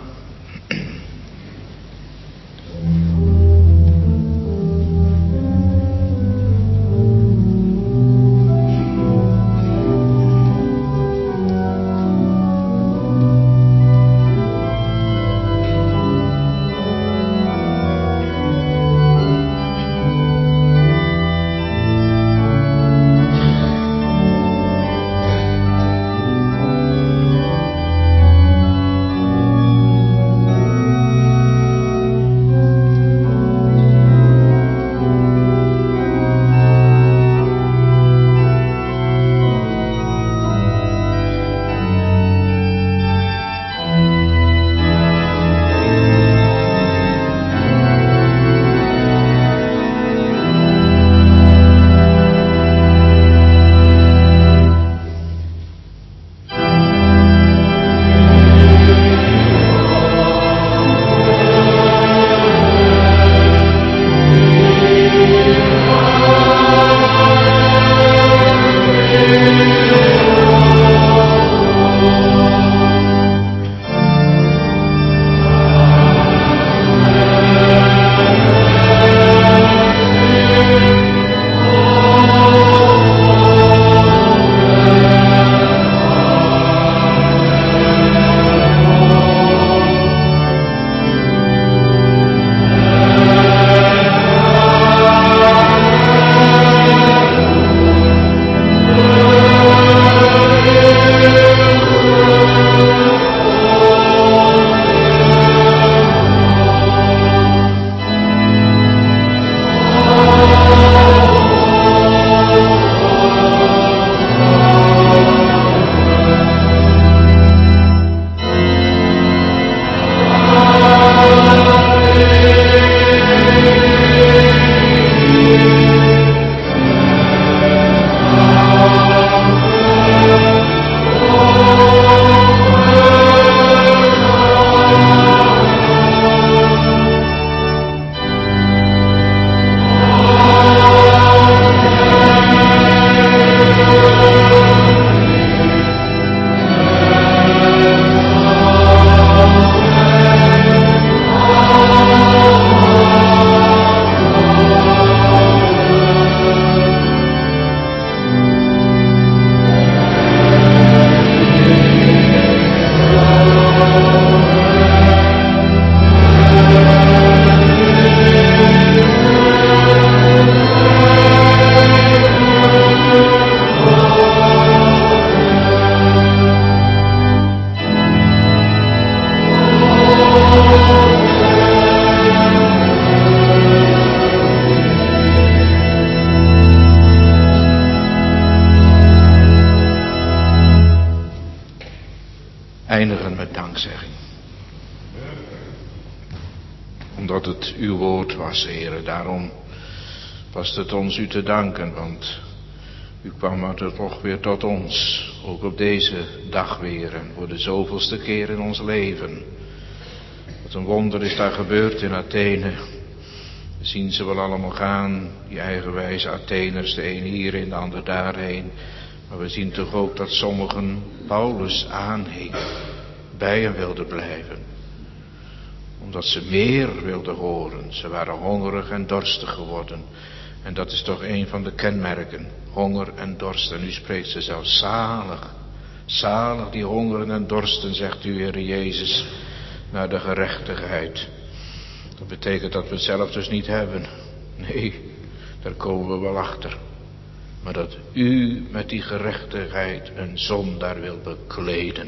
Omdat het uw woord was, Heere. Daarom was het ons u te danken, want u kwam er toch weer tot ons. Ook op deze dag weer en voor de zoveelste keer in ons leven. Wat een wonder is daar gebeurd in Athene. We zien ze wel allemaal gaan, die eigenwijze Atheners, de een hierheen, de ander daarheen. Maar we zien toch ook dat sommigen Paulus aanhingen, bij hem wilden blijven. Omdat ze meer wilden horen. Ze waren hongerig en dorstig geworden. En dat is toch een van de kenmerken. Honger en dorst. En nu spreekt ze zelfs zalig. Zalig die hongeren en dorsten, zegt u, Heere Jezus, naar de gerechtigheid. Dat betekent dat we het zelf dus niet hebben. Nee, daar komen we wel achter. Maar dat u met die gerechtigheid een zondaar wilt bekleden.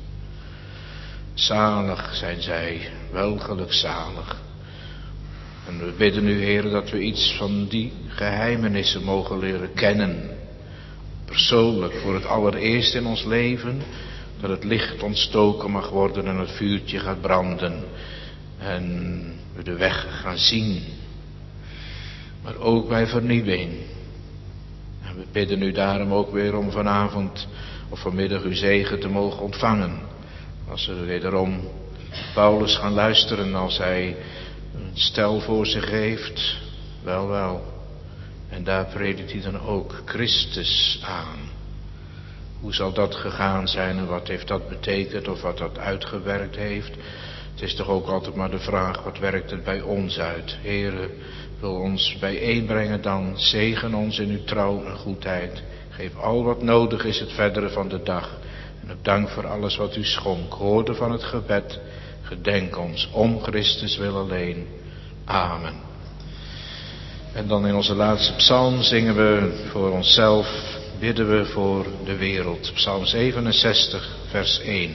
Zalig zijn zij, welgelukzalig. En we bidden u, Heer, dat we iets van die geheimenissen mogen leren kennen. Persoonlijk, voor het allereerst in ons leven. Dat het licht ontstoken mag worden en het vuurtje gaat branden. En we de weg gaan zien. Maar ook bij vernieuwing. En we bidden u daarom ook weer om vanavond of vanmiddag uw zegen te mogen ontvangen. Als we wederom Paulus gaan luisteren als hij een stel voor zich heeft. Wel, wel. En daar predikt hij dan ook Christus aan. Hoe zal dat gegaan zijn en wat heeft dat betekend of wat dat uitgewerkt heeft? Het is toch ook altijd maar de vraag, wat werkt het bij ons uit? Heere, wil ons bijeenbrengen dan, zegen ons in uw trouw en goedheid. Geef al wat nodig is het verdere van de dag. En ook dank voor alles wat u schonk. Hoorde van het gebed, gedenk ons, om Christus wil alleen. Amen. En dan in onze laatste psalm zingen we voor onszelf, bidden we voor de wereld. Psalm zevenenzestig, vers één.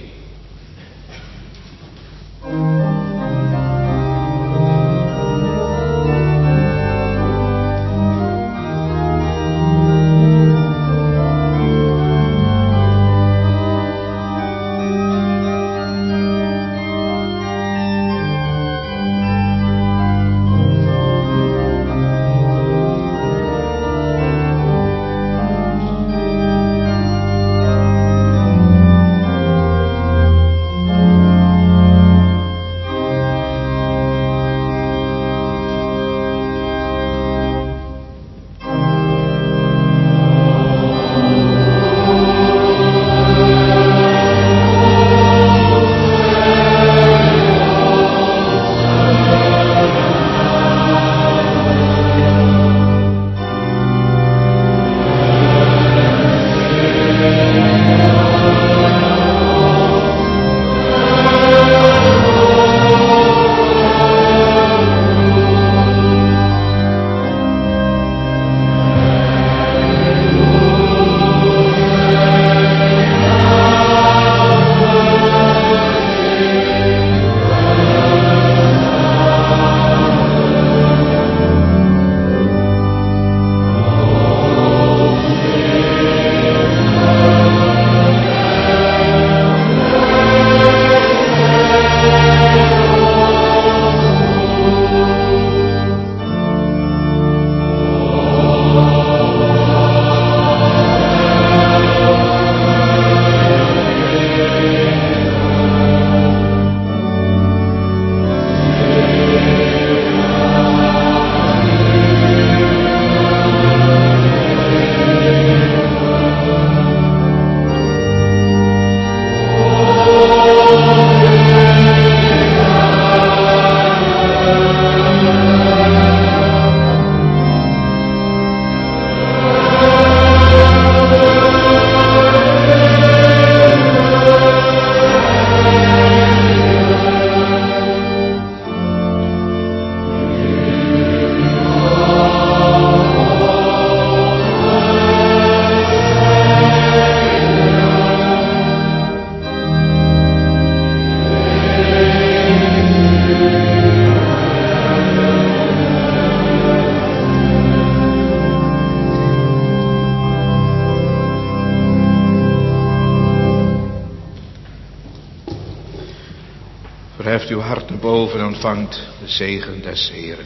Verheft uw hart naar boven en ontvangt de zegen des Heeren.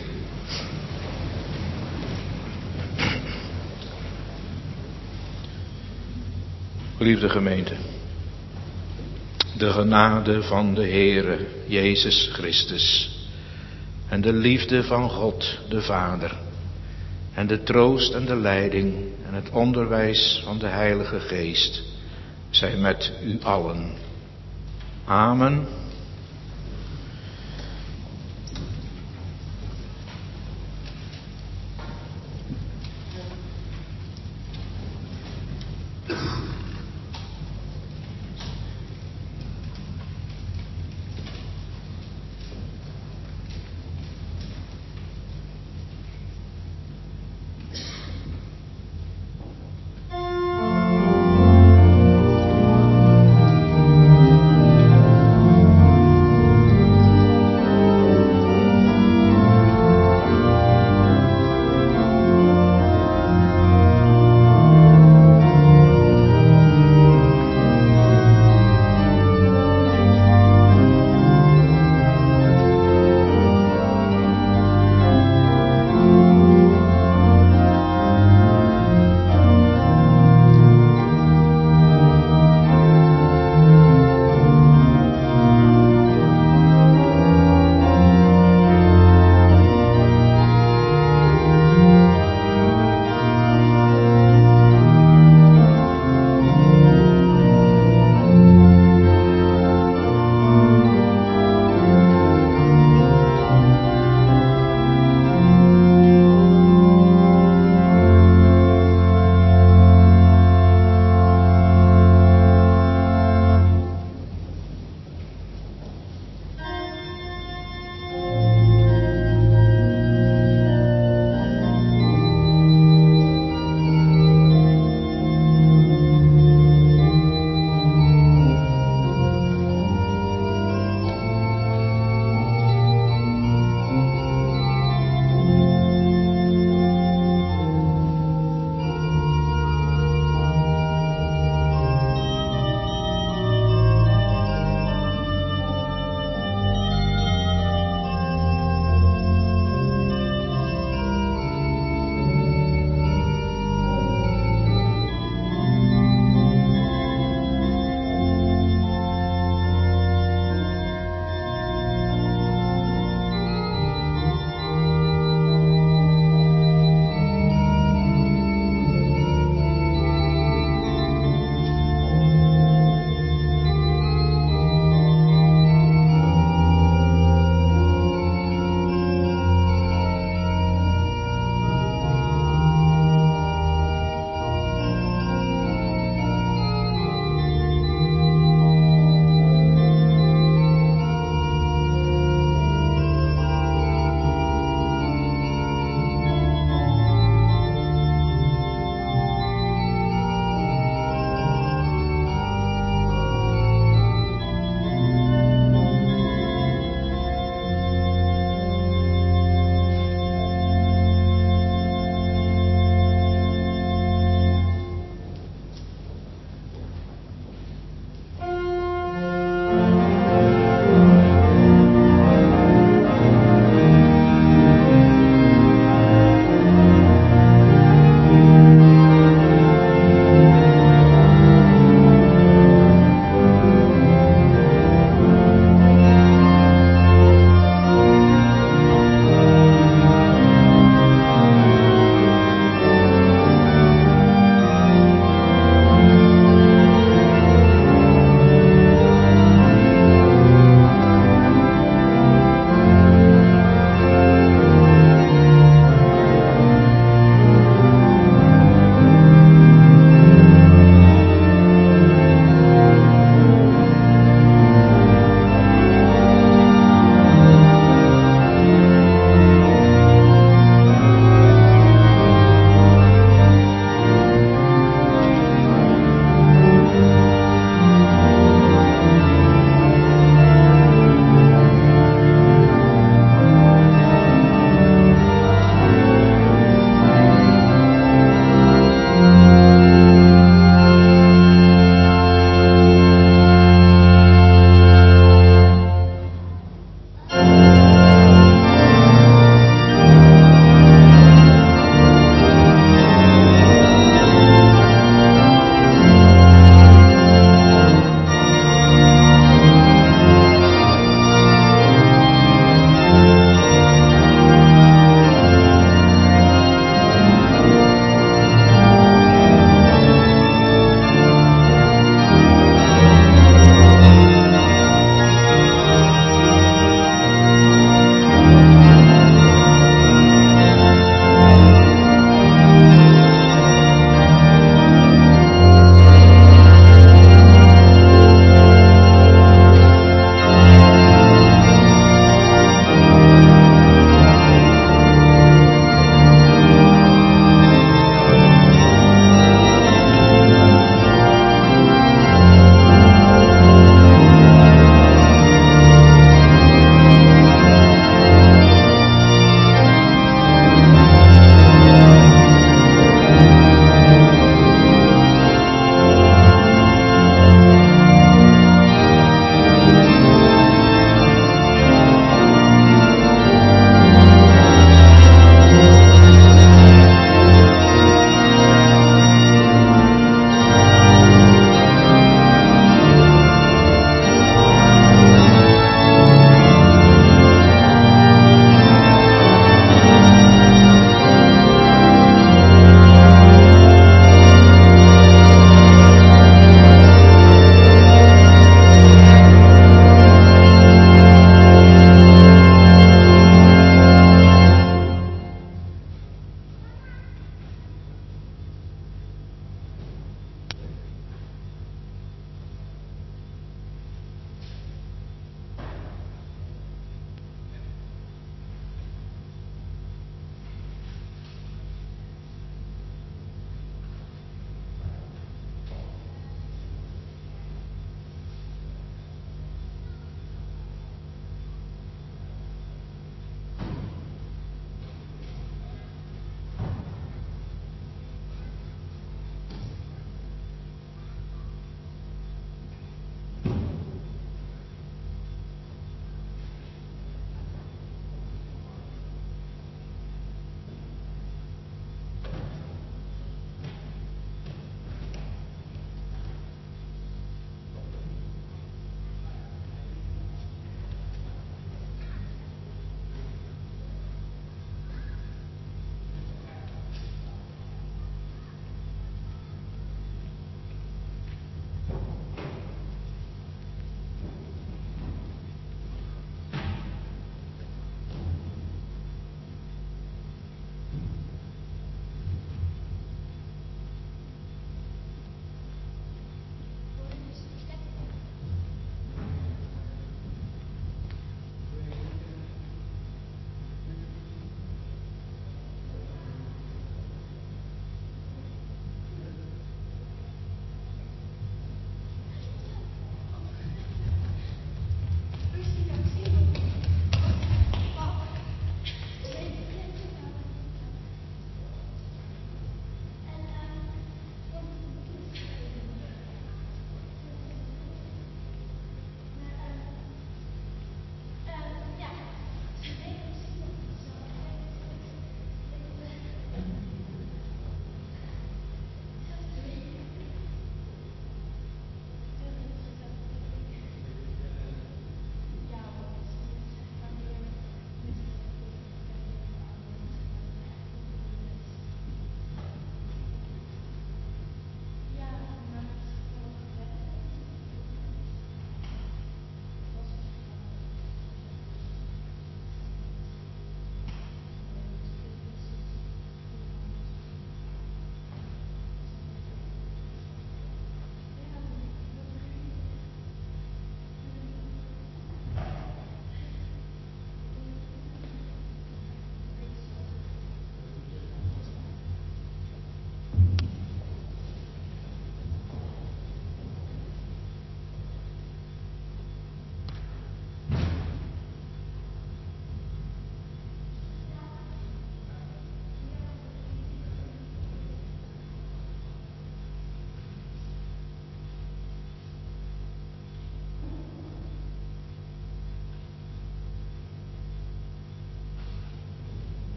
Geliefde gemeente, de genade van de Heere Jezus Christus en de liefde van God de Vader en de troost en de leiding en het onderwijs van de Heilige Geest zijn met u allen. Amen.